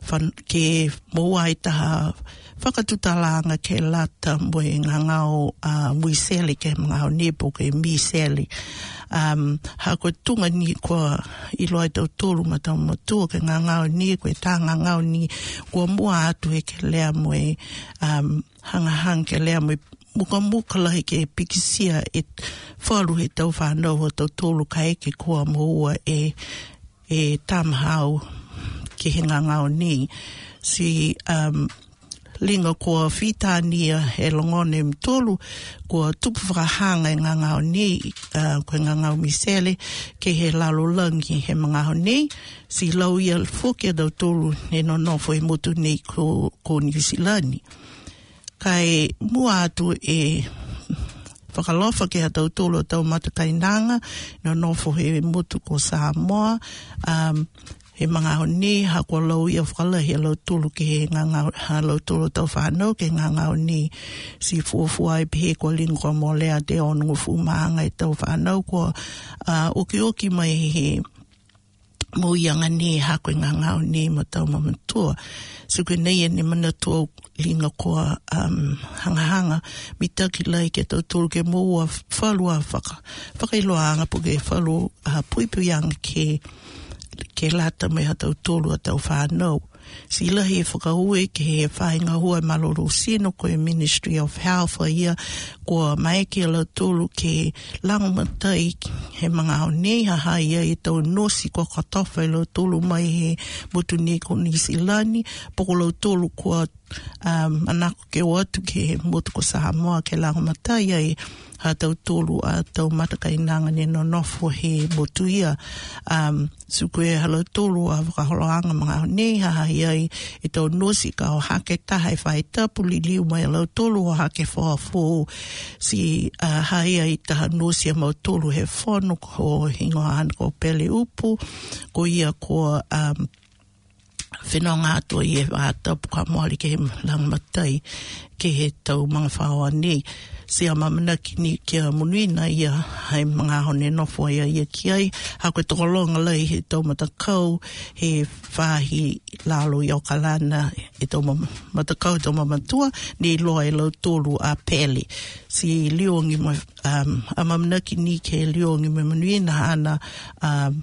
ke mowai taha whakatutalanga ke lata mo e ngangao uh, muiseli ke ngangao nepo ke miseli. Um, ha koe tunga ni kua ilo e tau tolu ma tau matua ke ngangao ni koe tā ngangao ni kua mua atu e ke lea mo e um, hangahang ke lea mo e muka muka lahi ke pikisia e whalu he tau whanau o tau tolu ka eke kua moua e, e tamahau ke he ngangao ni. Si um, linga kua whitania e longone mtolu kua tupu whakahanga e ngangao ni uh, koe ngangao misele ke he lalolangi he mangao ni. Si lau ia fuke tau tolu ne no nofo e motu nei ko, ko New Zealand. Kai mua atu e whakalofa ke hatau tolo tau matakainanga, no nofo he motu ko Samoa, um, he mga honi, hakua lau ia whakalahi a lau tolo ke he ngangau, ha lau tolo tau whanau ke ngangau ni si fuafua e pehe kua lingua mo lea te onungu fumaanga e tau whanau kua uh, oki oki mai he mo ianga ni hako ngangau ni ma tau mamatua. So ke nei e ne mana tua linga koa um, hanga hanga mitaki lai ke tau tolu ke moua whalua whaka whakailoanga po ke whalu uh, puipuianga ke ke lata me ha tau tolu a tau whanau. Si lahi e whakaue ke he whainga hua maloro sino ko e Ministry of Health a ia kua mai ke la tolu ke langamatai he mga o nei haha ia e tau nosi kua katofa e la tolu mai he motu ni ko Nisilani poko la tolu kua um, anako ke o atu ke motu ko Samoa ke lango matai ai ha tau tolu a tau matakainanga ne no nofo he motu ia um, suku e halo tolu a whakaholoanga mga nei ha ai e tau nosi ka o hake taha e whai tapu li liu mai alo tolu o hake wha fō si uh, hai ai taha nosi a mau tolu he whono ko hingoa ana ko pele upu ko ia ko um, whenonga atua i e wātapu ka moali ke he lang matai ke he tau mga whaoa nei. Si a mamana ki ni kia munuina ia hai mga hone nofo ia ia ki ai. Hako e tokolonga lai he tau matakau he whahi lalo i au kalana e tau matakau e tau mamatua ni loa e lau tolu a pele. Si liongi mo, um, a mamana ki ni ke liongi mo munuina ana um,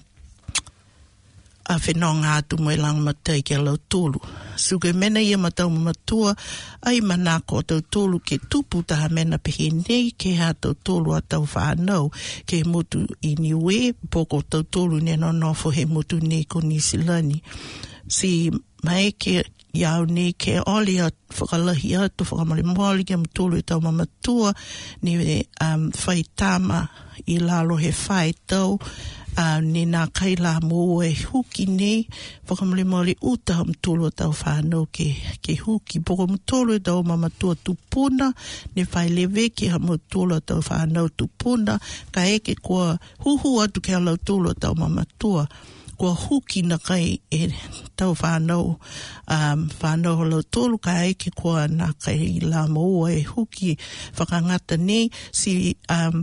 a whenonga atu mo e lang matai ke lau tolu. Suke mena ia matau mamatua, ai manako tau tolu ke tupu taha mena pehe nei ke ha tau tolu a tau whanau ke mutu i niwe, poko tau tolu ne no nofo he mutu nei ko Nisilani. Si mai ke iau nei ke oli a whakalahi atu, whakamale moli ke mtulu i tau mamatua, ni um, whai tama i lalo he whai tau, Uh, ni nā kaila mō e huki nei, whakamale mole uta mtolo tau whanau ke, ke huki. Poko mtolo e tau mamatua tupuna, ne whai lewe ke ha mtolo tau whanau tupuna, ka eke kua huhu atu ke alau tolo tau mamatua. Kua huki na kai e tau whanau, um, whanau halau tolu, ka eke kua nā kaila mō e huki whakangata nei, si um,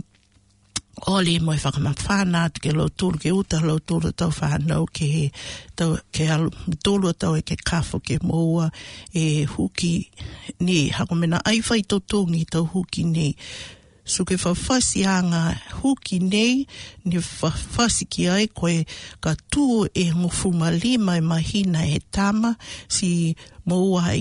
oli mo e whakamawhana atu ke lau tolu ke uta lau tolu tau whanau ke he tau, ke alu tolu tau e ke kafo ke moua e huki ni hakomena ai whai totongi tau huki ni so ke whawhasi anga huki nei ni whawhasi ki ai koe ka tū e ngofuma lima e mahina e tama si moua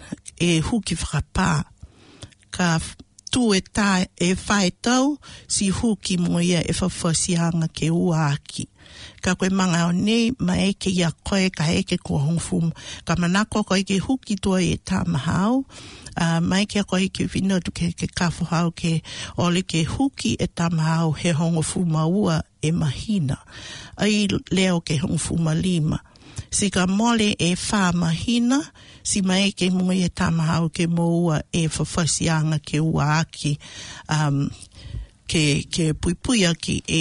e huki whakapā ka tu e tā e whae tau, si huki mo ia e whawhasianga ke uaki. Ka koe manga o nei, ma eke ia koe, ka eke kua hongfumu. Ka manako koe ke huki tua e tā mahau, uh, ma eke koe ke whinatu ke, ke kafo hau ke ole ke huki e tā mahau he hongofuma ua e mahina. Ai leo ke hongofuma lima. Si ka mole e wha mahina, si mai ke mui e tamahau ke moua e whawhasianga ke ua aki, um, ke, ke puipui aki e,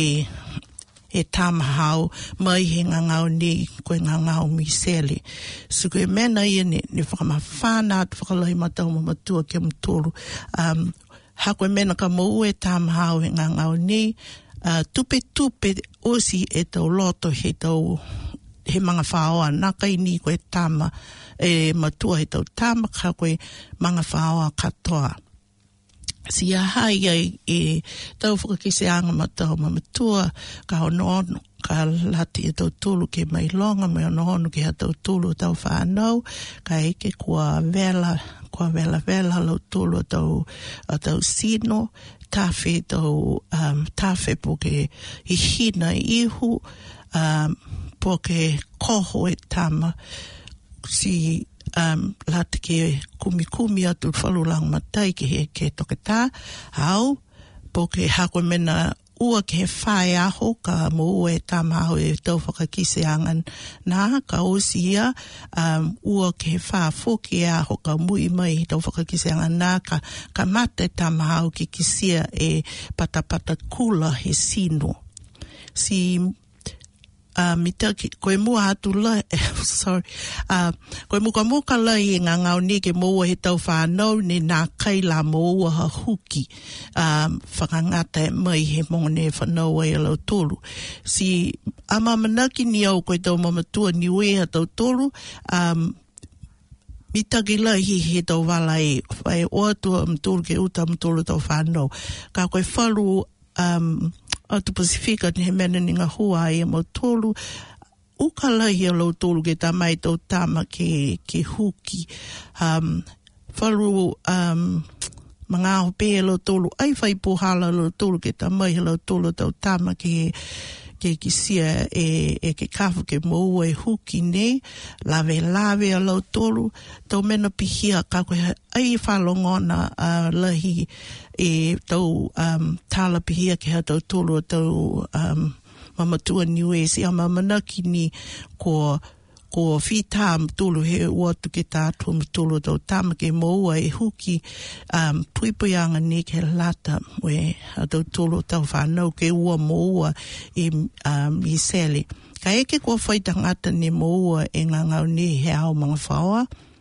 e tamahau mai he ngangau ni koe ngangau misele. So koe mena ia ne, ne whakamawhana atu whakalai matau mamatua ke mtoro. Um, ha koe mena ka moua e tamahau he ngangau ni, uh, tupe tupe osi e tau loto he tau he mga whaoa, nā kai ni koe tama, e matua he tau tama, ka koe mga whaoa katoa. Si a hai ai e tau whakakise anga matau mamatua, ka ono ono, ka lati e tau tulu ke mai longa, mai ono ono ke ha tau tulu tau whanau, ka eke kua vela, kua vela vela lau tulu tau, tau sino, tawhi tau, um, tawhi po ke hihina ihu, um, po ke koho e tama si um, lati ke kumi kumi atu whalulang matai ke he ke toke tā hau po ke hako mena ua ke he whae aho ka mo ua e tama aho e tau whakakise angan nā ka osia um, ua ke he wha whoki aho ka mui mai tau whakakise angan nā ka, ka mata e tama aho ki kisia e patapata kula he sino si Uh, mita ki, koe mua atu lai, sorry, uh, koe muka muka lai e ngā ngau ni ke moua he tau whanau ne nā kai la moua ha huki, um, whakangata e mai he mongone whanau ai alau tolu. Si ama manaki ni au koe tau mamatua ni ue ha tau tolu, um, mita ki lai hi he tau wala e, whae oatua mtulu ke uta mtulu tau whanau. Ka koe whalu, um, atu Pasifika ni he mena ni ngā hua e mau tolu uka lai e lau tolu ke tā mai tau tāma ke, ke huki um, whalu um, mga aho pē e lau tolu ai whai pohala lau tolu ke tā mai e lau tolu tau tāma ke, ke kisia e, e ke kafu ke mou e huki nei, lawe lawe a lau tolu, tau mena pihia ka koe ai whalongona uh, lahi e tau um, tala pihia ke ha tau tolu tau um, mamatua niue si a mamanaki ni ko ko whita mtulu he uatu ke tātua mtulu tau tama ke moua e huki um, puipuianga ni ke lata we a tau tulu tau whanau ke ua moua i, um, i sele. Ka eke kua whaitangata ni moua e ngā ngau ni he au mga whaua.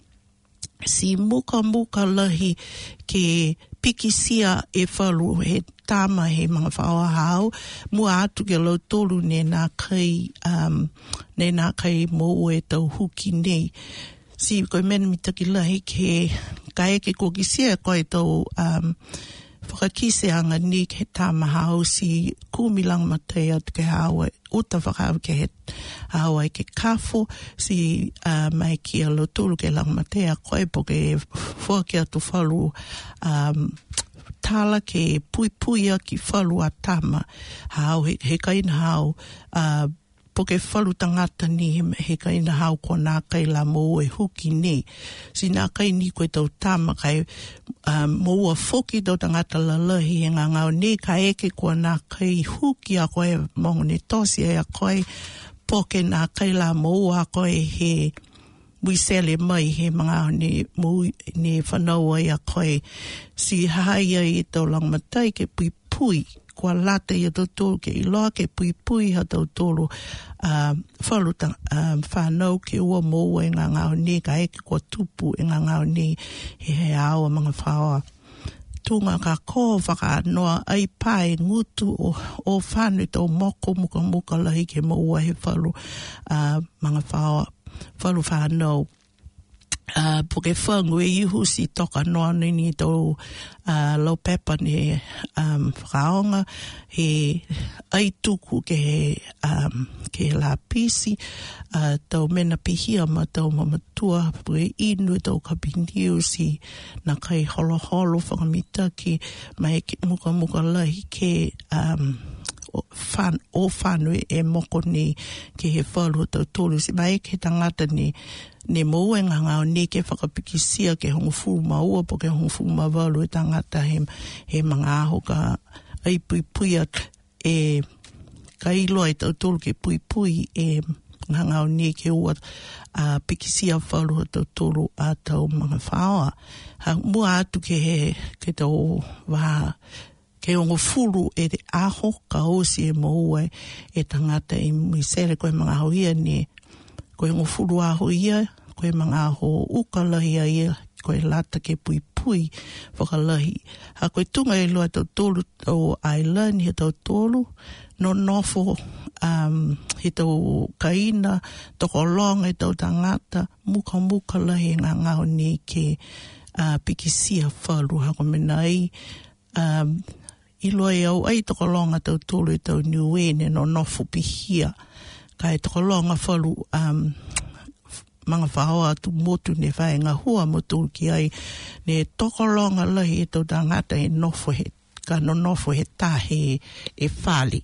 Si muka muka lahi ke pikisia e whalu he tama he mga whaua hao, mua atu ke lau tolu ne nā kai, um, ne nā kai mō e tau huki nei. Si koe mena mitaki lahi ke ka eke ko kisia koe tau um, whakakise anga ni ke tama hao si kūmilang matai atu ke hao e uta whakau ke he hao e ke kafo si uh, mai ki a lau tolu ke lang matai a koe po ke whaki atu whalu um, tala ke pui pui a ki whalu a tama hao he, he kaina hao uh, po ke whalu tangata ni he, he kaina hao ko nā kai la mō e huki nei si nā kai ni koe tau tama kai um, mō a whoki tau tangata la lahi e ngā ngau nei ka eke ko nā kai huki a koe mongo ne tosi e a koe po ke nā kai la mō a koe he muisele mai he mga ne mu ne whanau ai a koe si haia i tau lang matai ke pui pui kua lata i a tau tolu ke iloa ke pui pui ha tau tolu uh, whaluta uh, whanau ke ua mōua e ngā ngāo ne ka eke kua tupu e ngā ngāo ne he he awa mga whaoa. Tunga ka kō whaka noa ai pai ngutu o, o whanu tau moko muka muka lahi ke mōua he whalu uh, mga whaoa. Whalu whanau. Uh, po ke whangu e ihu si toka noa nini tau uh, lau pepa ne um, whakaonga he ai tuku ke he um, ke la pisi uh, tau mena pihia ma tau mamatua po e inu tau kapiniu si na kai holo holo whakamitaki mai ke muka muka lahi ke um, fan o whanui e moko ni ke he whalu tau tolu si mai ke tangata ni ne moe ngā ngāo ne ke whakapikisia ke hongo furu maua po ke hongo furu mawalu e tangata he, he mga aho ka ai pui pui e ka iloa e tau tolu ke pui pui e ngā ngāo ne ke ua uh, pikisia whalu tau tolu a tau mga whaoa. Ha, mua atu ke he ke tau waha ke ongo furu e te aho ka osi e moue e tangata i misere koe mga aho ia ne koe ongo furu aho ia koe mga aho ukalahi a ia koe lata ke pui pui whakalahi. Ha koe tunga e loa tau tolu o Ailan he tau tolu no nofo um, he tau kaina toko longa e tau tangata muka muka lahi ngā ngāo ni ke uh, pikisia whalu ha koe mena ai um, i loa e au ai toko longa tau tolu e tau niuene no nofo pihia ka e toko longa whalu um, mga whaoa tu motu ne whae ngā hua motu ki ai ne toko longa lahi e tau tangata e nofo he ka no nofo he tahe e whali.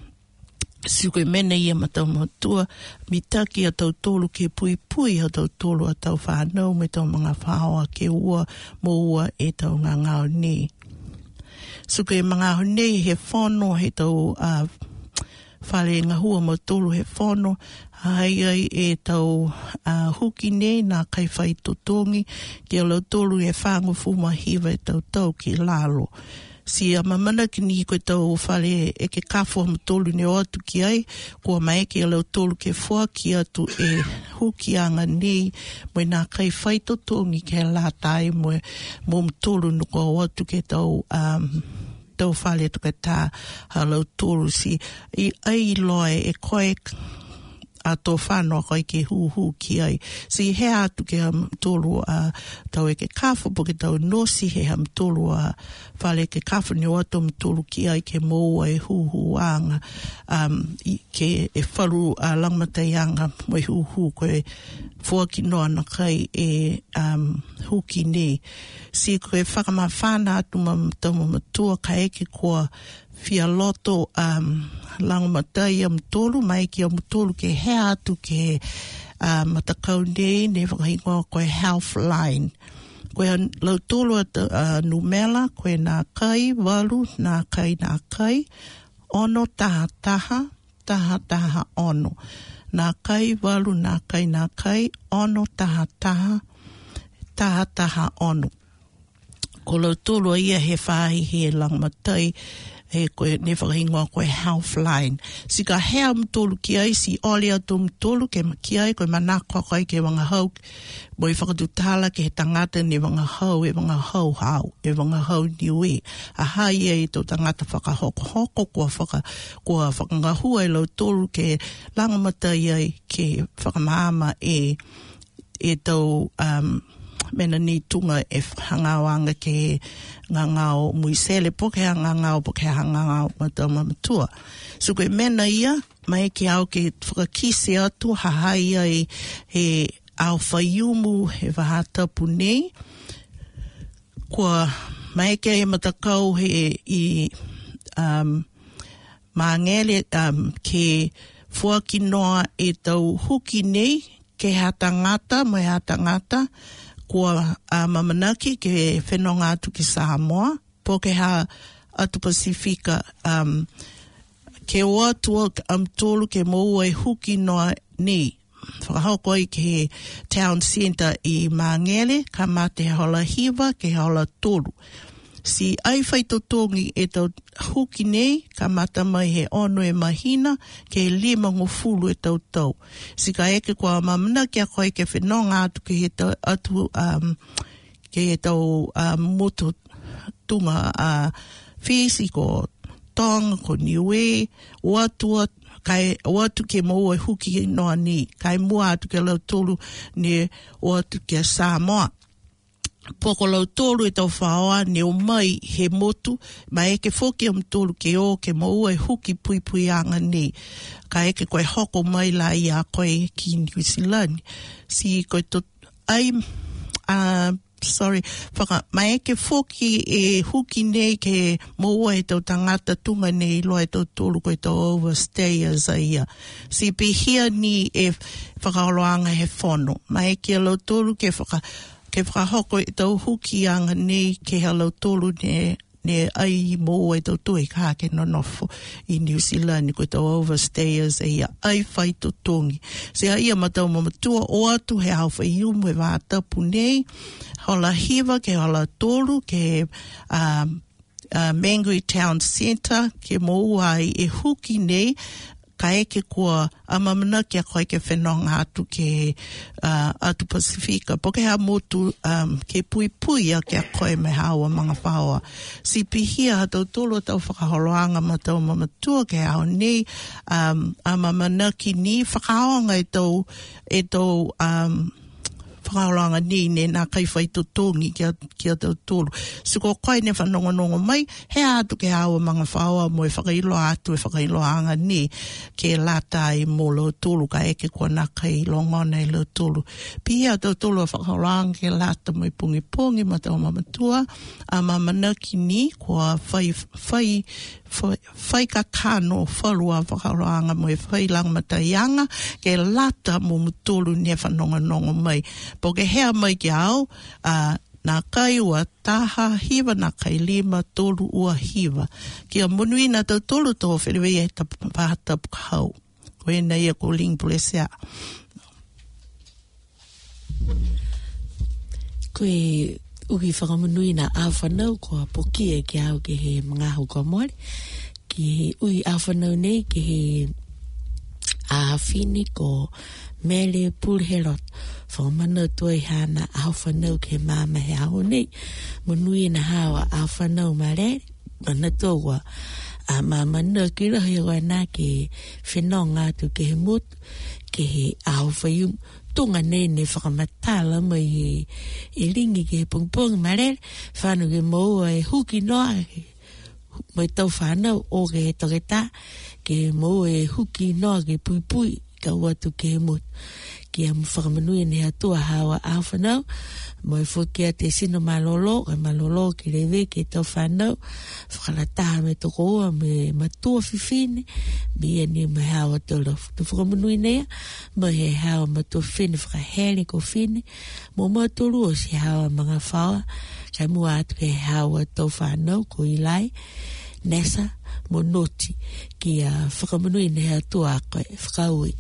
Si koe mena ia ma tau matua mitaki a tau tolu ke pui pui a tau tolu a tau whanau me tau mga whaoa ke ua mo ua e tau ngā ngāo ne. So koe mga honei he whono he tau uh, whare ngā hua mo tolu he whono hai ai e tau uh, huki nei nā kai whai totongi ki a lau tolu e whangu fuma hiwa e tau tau ki lalo. Si a mamana ki ni koe tau whare e ke kafua mo tolu ne o atu ki ai kua mai ki a lau tolu ke fua ki atu e huki anga nei mo nā kai whai totongi ke la tai mo mo tolu nuko o atu ke tau um, tau whale tu ke tā a lau tolu si i ai loe e koe a tō whanau koe ke hu hu ki ai. Si he atu ke ham tolu a tau e ke kafu po ke tau nosi he ham tolu a whale ke kafu ni o ato mtolu ki ai ke moua e hu hu anga um, i, ke e whalu a langmatai anga mo e hu hu koe fua ki noa na kai e um, huki nei. Si koe whakama whana atu ma tau matua ka eke kua fia loto um, langamatai am tolu, mai ki am tolu ke hea atu ke uh, matakau nei, ne whakahingoa koe Healthline. Koe lau tolu at uh, numela, koe nā kai walu, nā kai nā kai, ono taha taha, taha taha ono. Nā kai walu, nā kai nā kai, ono taha taha, taha taha ono. Ko lau tolu ia he whahi he langamatai, he koe ne whakahingoa koe Healthline. Si ka hea mtolu ki ai, si ole atu mtolu ke ki ai, koe manakwa koe ke wanga hau, mo i whakatutala ke he tangata ne wanga hau, e wanga hau hau, e wanga hau niwe. A hai e tō tangata whakahoko hoko, kua whaka, kua whakangahua e lau tolu ke langamatai ai, ke whakamaama e, e tau, um, mena ni tunga e hangawanga ke ngangao muisele po ke ngangao po ke ngangao matama matua. So koe mena ia, mai ke au ke whakakise atu hahai ai he au whaiumu he wahatapu nei. Kua mai ke he matakau he i um, maangele um, ke fuaki noa e tau huki nei ke hatangata, mai hatangata, kua uh, mamanaki ke whenonga atu ki Samoa, po ke ha atu Pasifika, um, ke o atua am tolu ke moua e huki noa ni. Whakahoko i ke town centre i Mangele, ka mate hola hiva ke hola tolu. Si ai whai totongi e tau huki nei, ka mata mai he ono e mahina, ke lima ngofulu e tau tau. Si ka eke kua mamana kia koe ke whenonga atu ke he tau atu, um, ke he tau um, moto tunga uh, whisi ko tonga, ko niue, o atua, kai o atu ke mo e huki noa ni, kai mua atu ke lau tolu ne o atu ke Samoa. Poko lau tolu e tau whaoa ne o mai he motu, ma eke whoki am tolu ke o ke maua e huki pui pui anga ni. Ka eke koe hoko mai la i a koe ki New Zealand. Si koe to, ai, uh, sorry, whaka, ma eke whoki e huki nei ke maua e tau tangata tunga nei loa e tau tolu koe tau overstayers a ia. Si pihia ni e whakaoloanga he whono. Ma eke lau tolu ke whaka, ke whakahoko e tau huki anga nei ke halau tolu ne, ne ai mo e tau tui ka ke nonofo i New Zealand ni koe tau overstayers e ia ai whai tutongi. Se a ia matau mamatua o atu he hau whai umu e wātapu nei, hola hiva ke hola tolu ke um, uh, Mangere Town Centre ke mo ai e huki nei, ka eke kua amamana kia koe ke whenonga atu ke uh, atu Pasifika. Po ke ha motu um, ke pui pui a kia koe me hawa mga whaoa. Si pihia ha tau tolo tau whakaholoanga ma tau mamatua ke hao nei um, amamana ki ni whakaonga e tau, e tau um, whakaolanga ni ne nā kai whai tutongi kia, kia tau tolu. So ko koe ne whanongonongo mai, he atu ke hawa mga whaoa mo e whakailo atu e whakailo anga ni ke lata i mo lo tolu ka eke kua nā kai longona i lo tolu. Pihia tau tolu a whakaolanga ke lata mo i pungi pungi ma tau mamatua, a mamana ki ni kua whai, whai, whai, whai ka kano whalua whakaolanga mo e whai langamataianga ke lata mo mutolu ne whanongonongo mai. Po ke hea mai ki au, uh, nā kai ua taha hiva, nā kai lima tolu ua hiva. Kia munui nā tau tolu tō whenewei e ta pāta pukahau. Koe nei a ko ling pulesea. Koe uki whakamunui nā āwhanau ko a poki e ki au ke he mga hau kua moari. Ki he ui āwhanau nei ke he āwhini ko mele pulherot. Whamana toi hana au whanau ke mama he aho nei. Munui na hawa au whanau marere. Mana tōua a mama nā ki rahi oa nā ke whenonga atu ke he motu. Ke he au whaium. Tunga nei ne whakamatala mai he e ringi ke he pungpungi marere. Whanu ke maua e huki noa ke mai tau whanau o ke he toketa. Ke maua e huki noa ke pui pui. ka ua tu ke mut. Ki a mwhakamanui ni atua hawa a whanau. Mo e whukia te sino malolo, e malolo ki rewe ke tau whanau. Whakalataha me toko ua me matua whiwhine. Bia ni me hawa tolo. Tu whakamanui nea, mo he hawa matua whiwhine whakahere ko whine. Mo maturu o si hawa mga whaua. Kai mua atu ke hawa tau whanau ko ilai. Nesa mo noti ki a whakamanui ni atua a koe whakaui.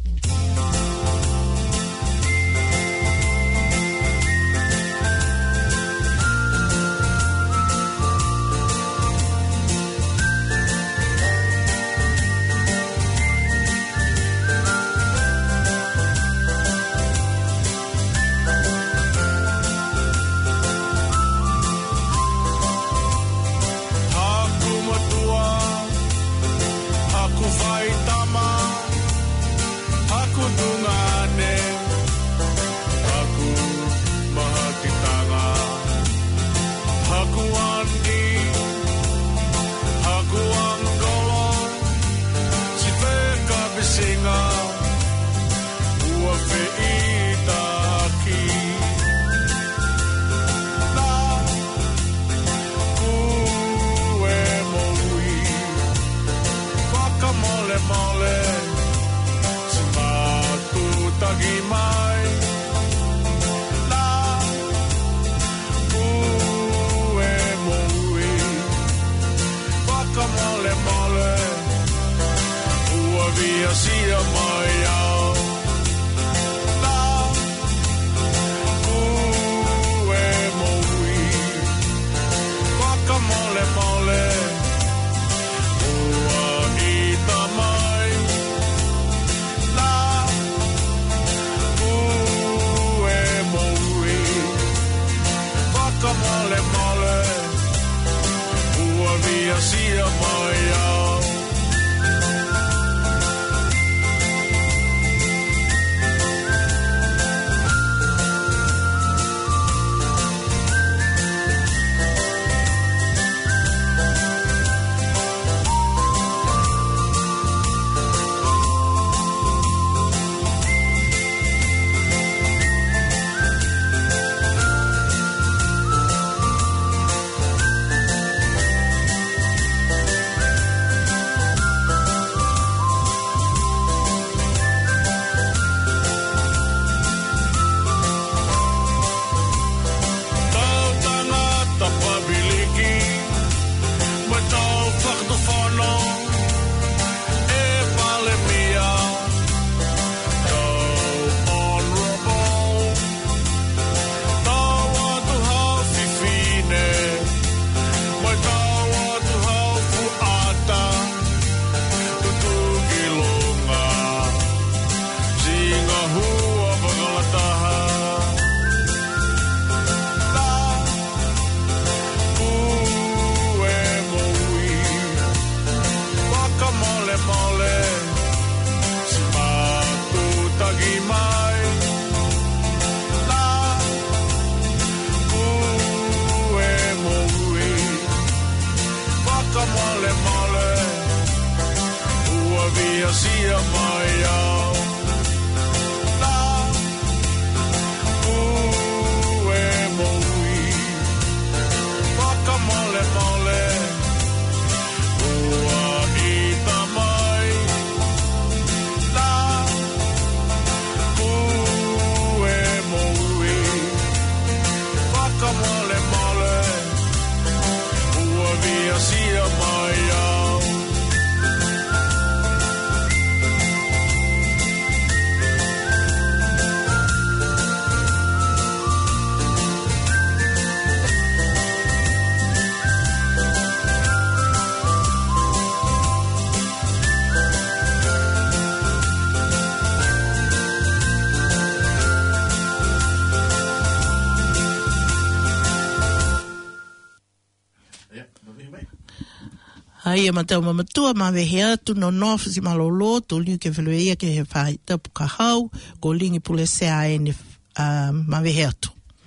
Ai e matau mamatua ma vehe atu no nofu si malolo to liu ke wheluia ke he whai tapu ka hau ko lingi pule se a ene uh, ma vehe atu.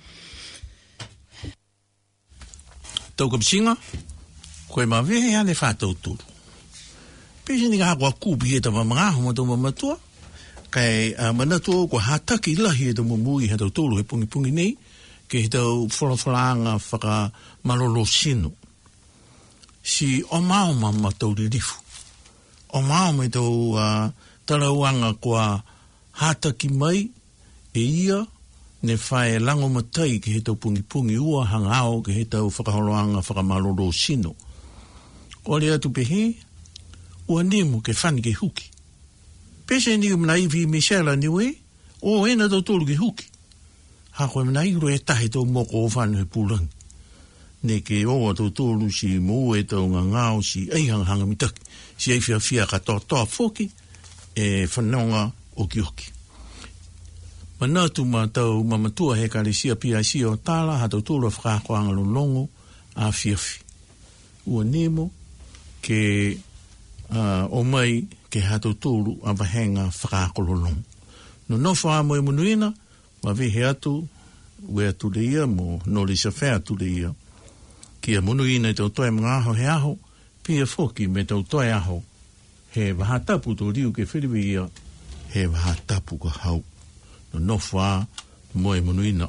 Tau ka pisinga, koe ma vehe ane whātau turu. Pesi ni ka hako a kūpi he tapa mga ahu matau mamatua, Kai uh, mana tō ko hataki lahi e tō mumui he tau tōru he pungi pungi nei, ke he tau whalawhalanga whaka malolo sino. Si o maoma ma tau ririfu. O maoma i tau uh, tarauanga kua hataki mai e ia ne whae lango matai ke he tau pungi pungi ua hangao ke he tau whakaholoanga whakamalolo sino. O rea tu pehe, ua nemo ke whani ke huki. Pese ni mna iwi Michela niwe, o ena tau tolu ke huki. Hako mna iro e tahe tau moko o whanu he pūrangi. Ne ke oa tau tolu si mou e tau ngā ngāo si eihanga hanga mitaki. Si ei fia fia ka toa toa whoki e whanonga o ki hoki. Manatu ma tau mamatua he kare sia pia sia o tala ha tau tolu a whakakoanga longo a fiafi. Ua nemo ke uh, o mai ke hato tūru a wahenga whakakololong. No nofa a moe munuina, ma vehe atu, ue atu le ia, mo nori sa whea atu le ia. Kia munuina i tau toe mga aho he aho, pia whoki me tau toe aho, he wahatapu tō riu ke whiriwe ia, he wahatapu ka hau. No nofa a moe munuina.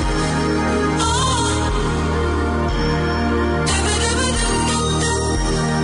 Oh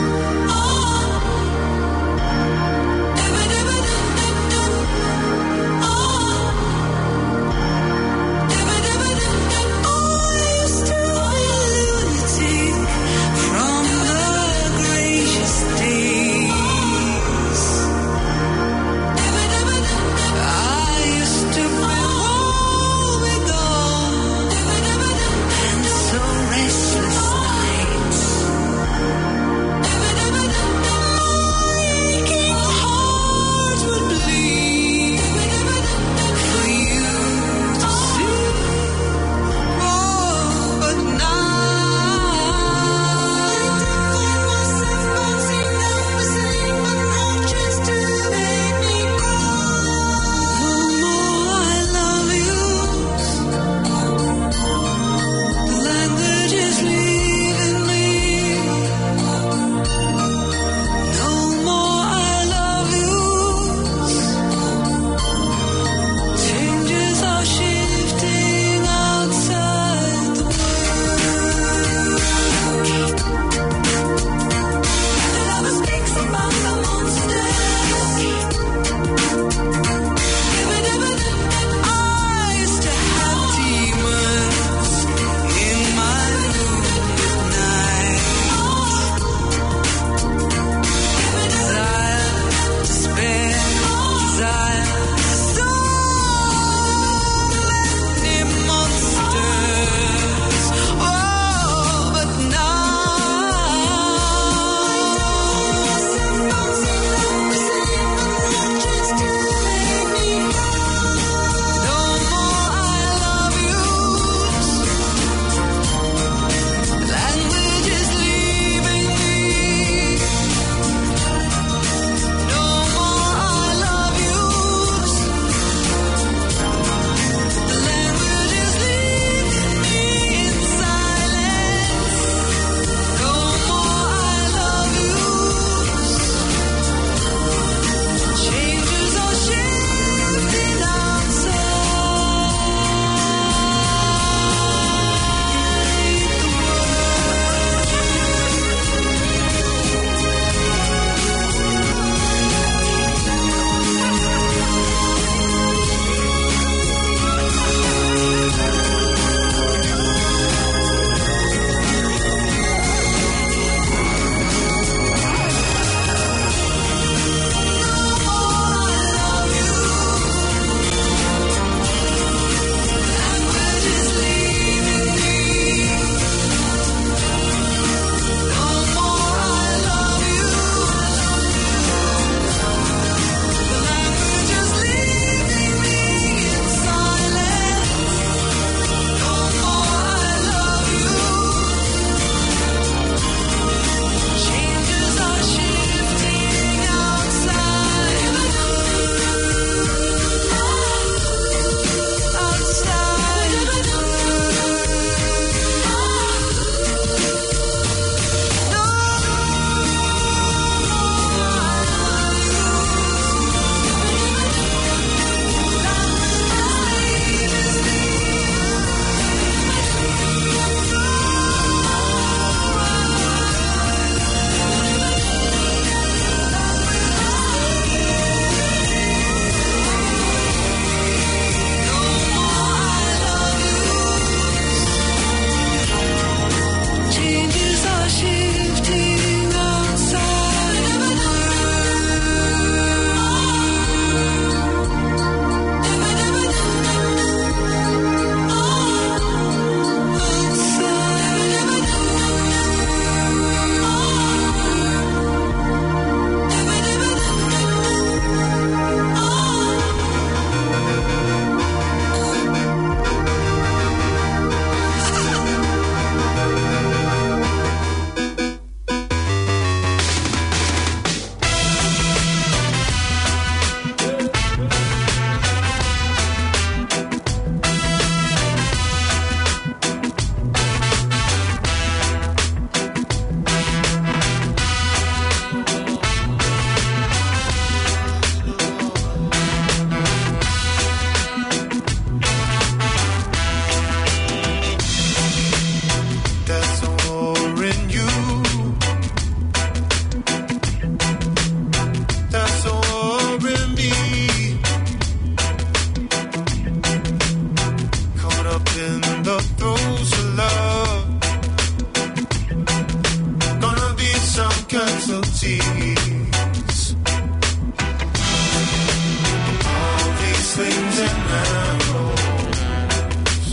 All these things and arrows,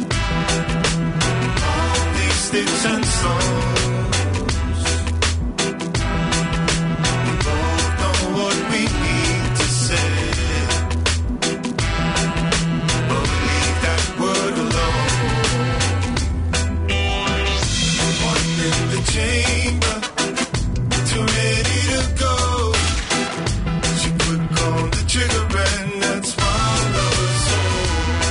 all these sticks and stones. We both know what we need to say, but we leave that word alone. One in the chamber, too ready to go. She quick on the trigger and that's my lover's soul.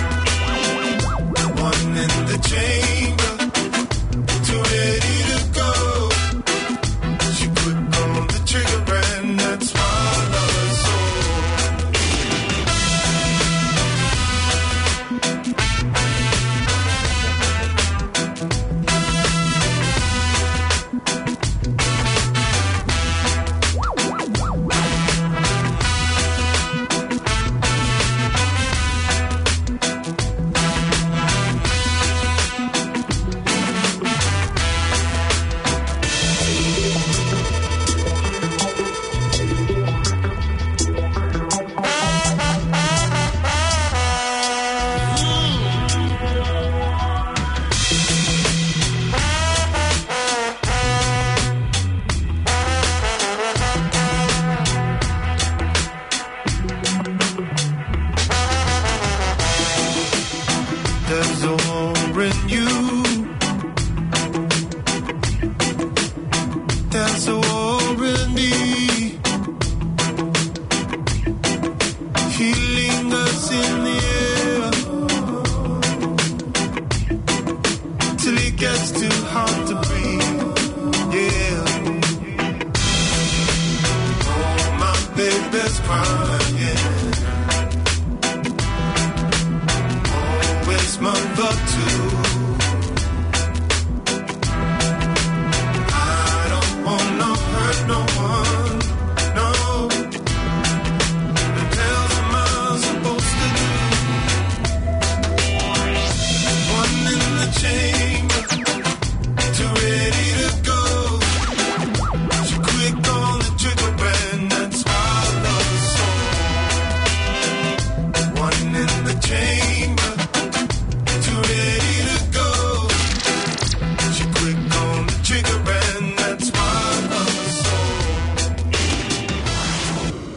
One in the chamber, too ready to go. She quick on the trigger and that's my lover's soul. There's a war in you. There's a war in me. Healing us in the air till it gets too hard to breathe. Yeah. Oh, my baby's crying.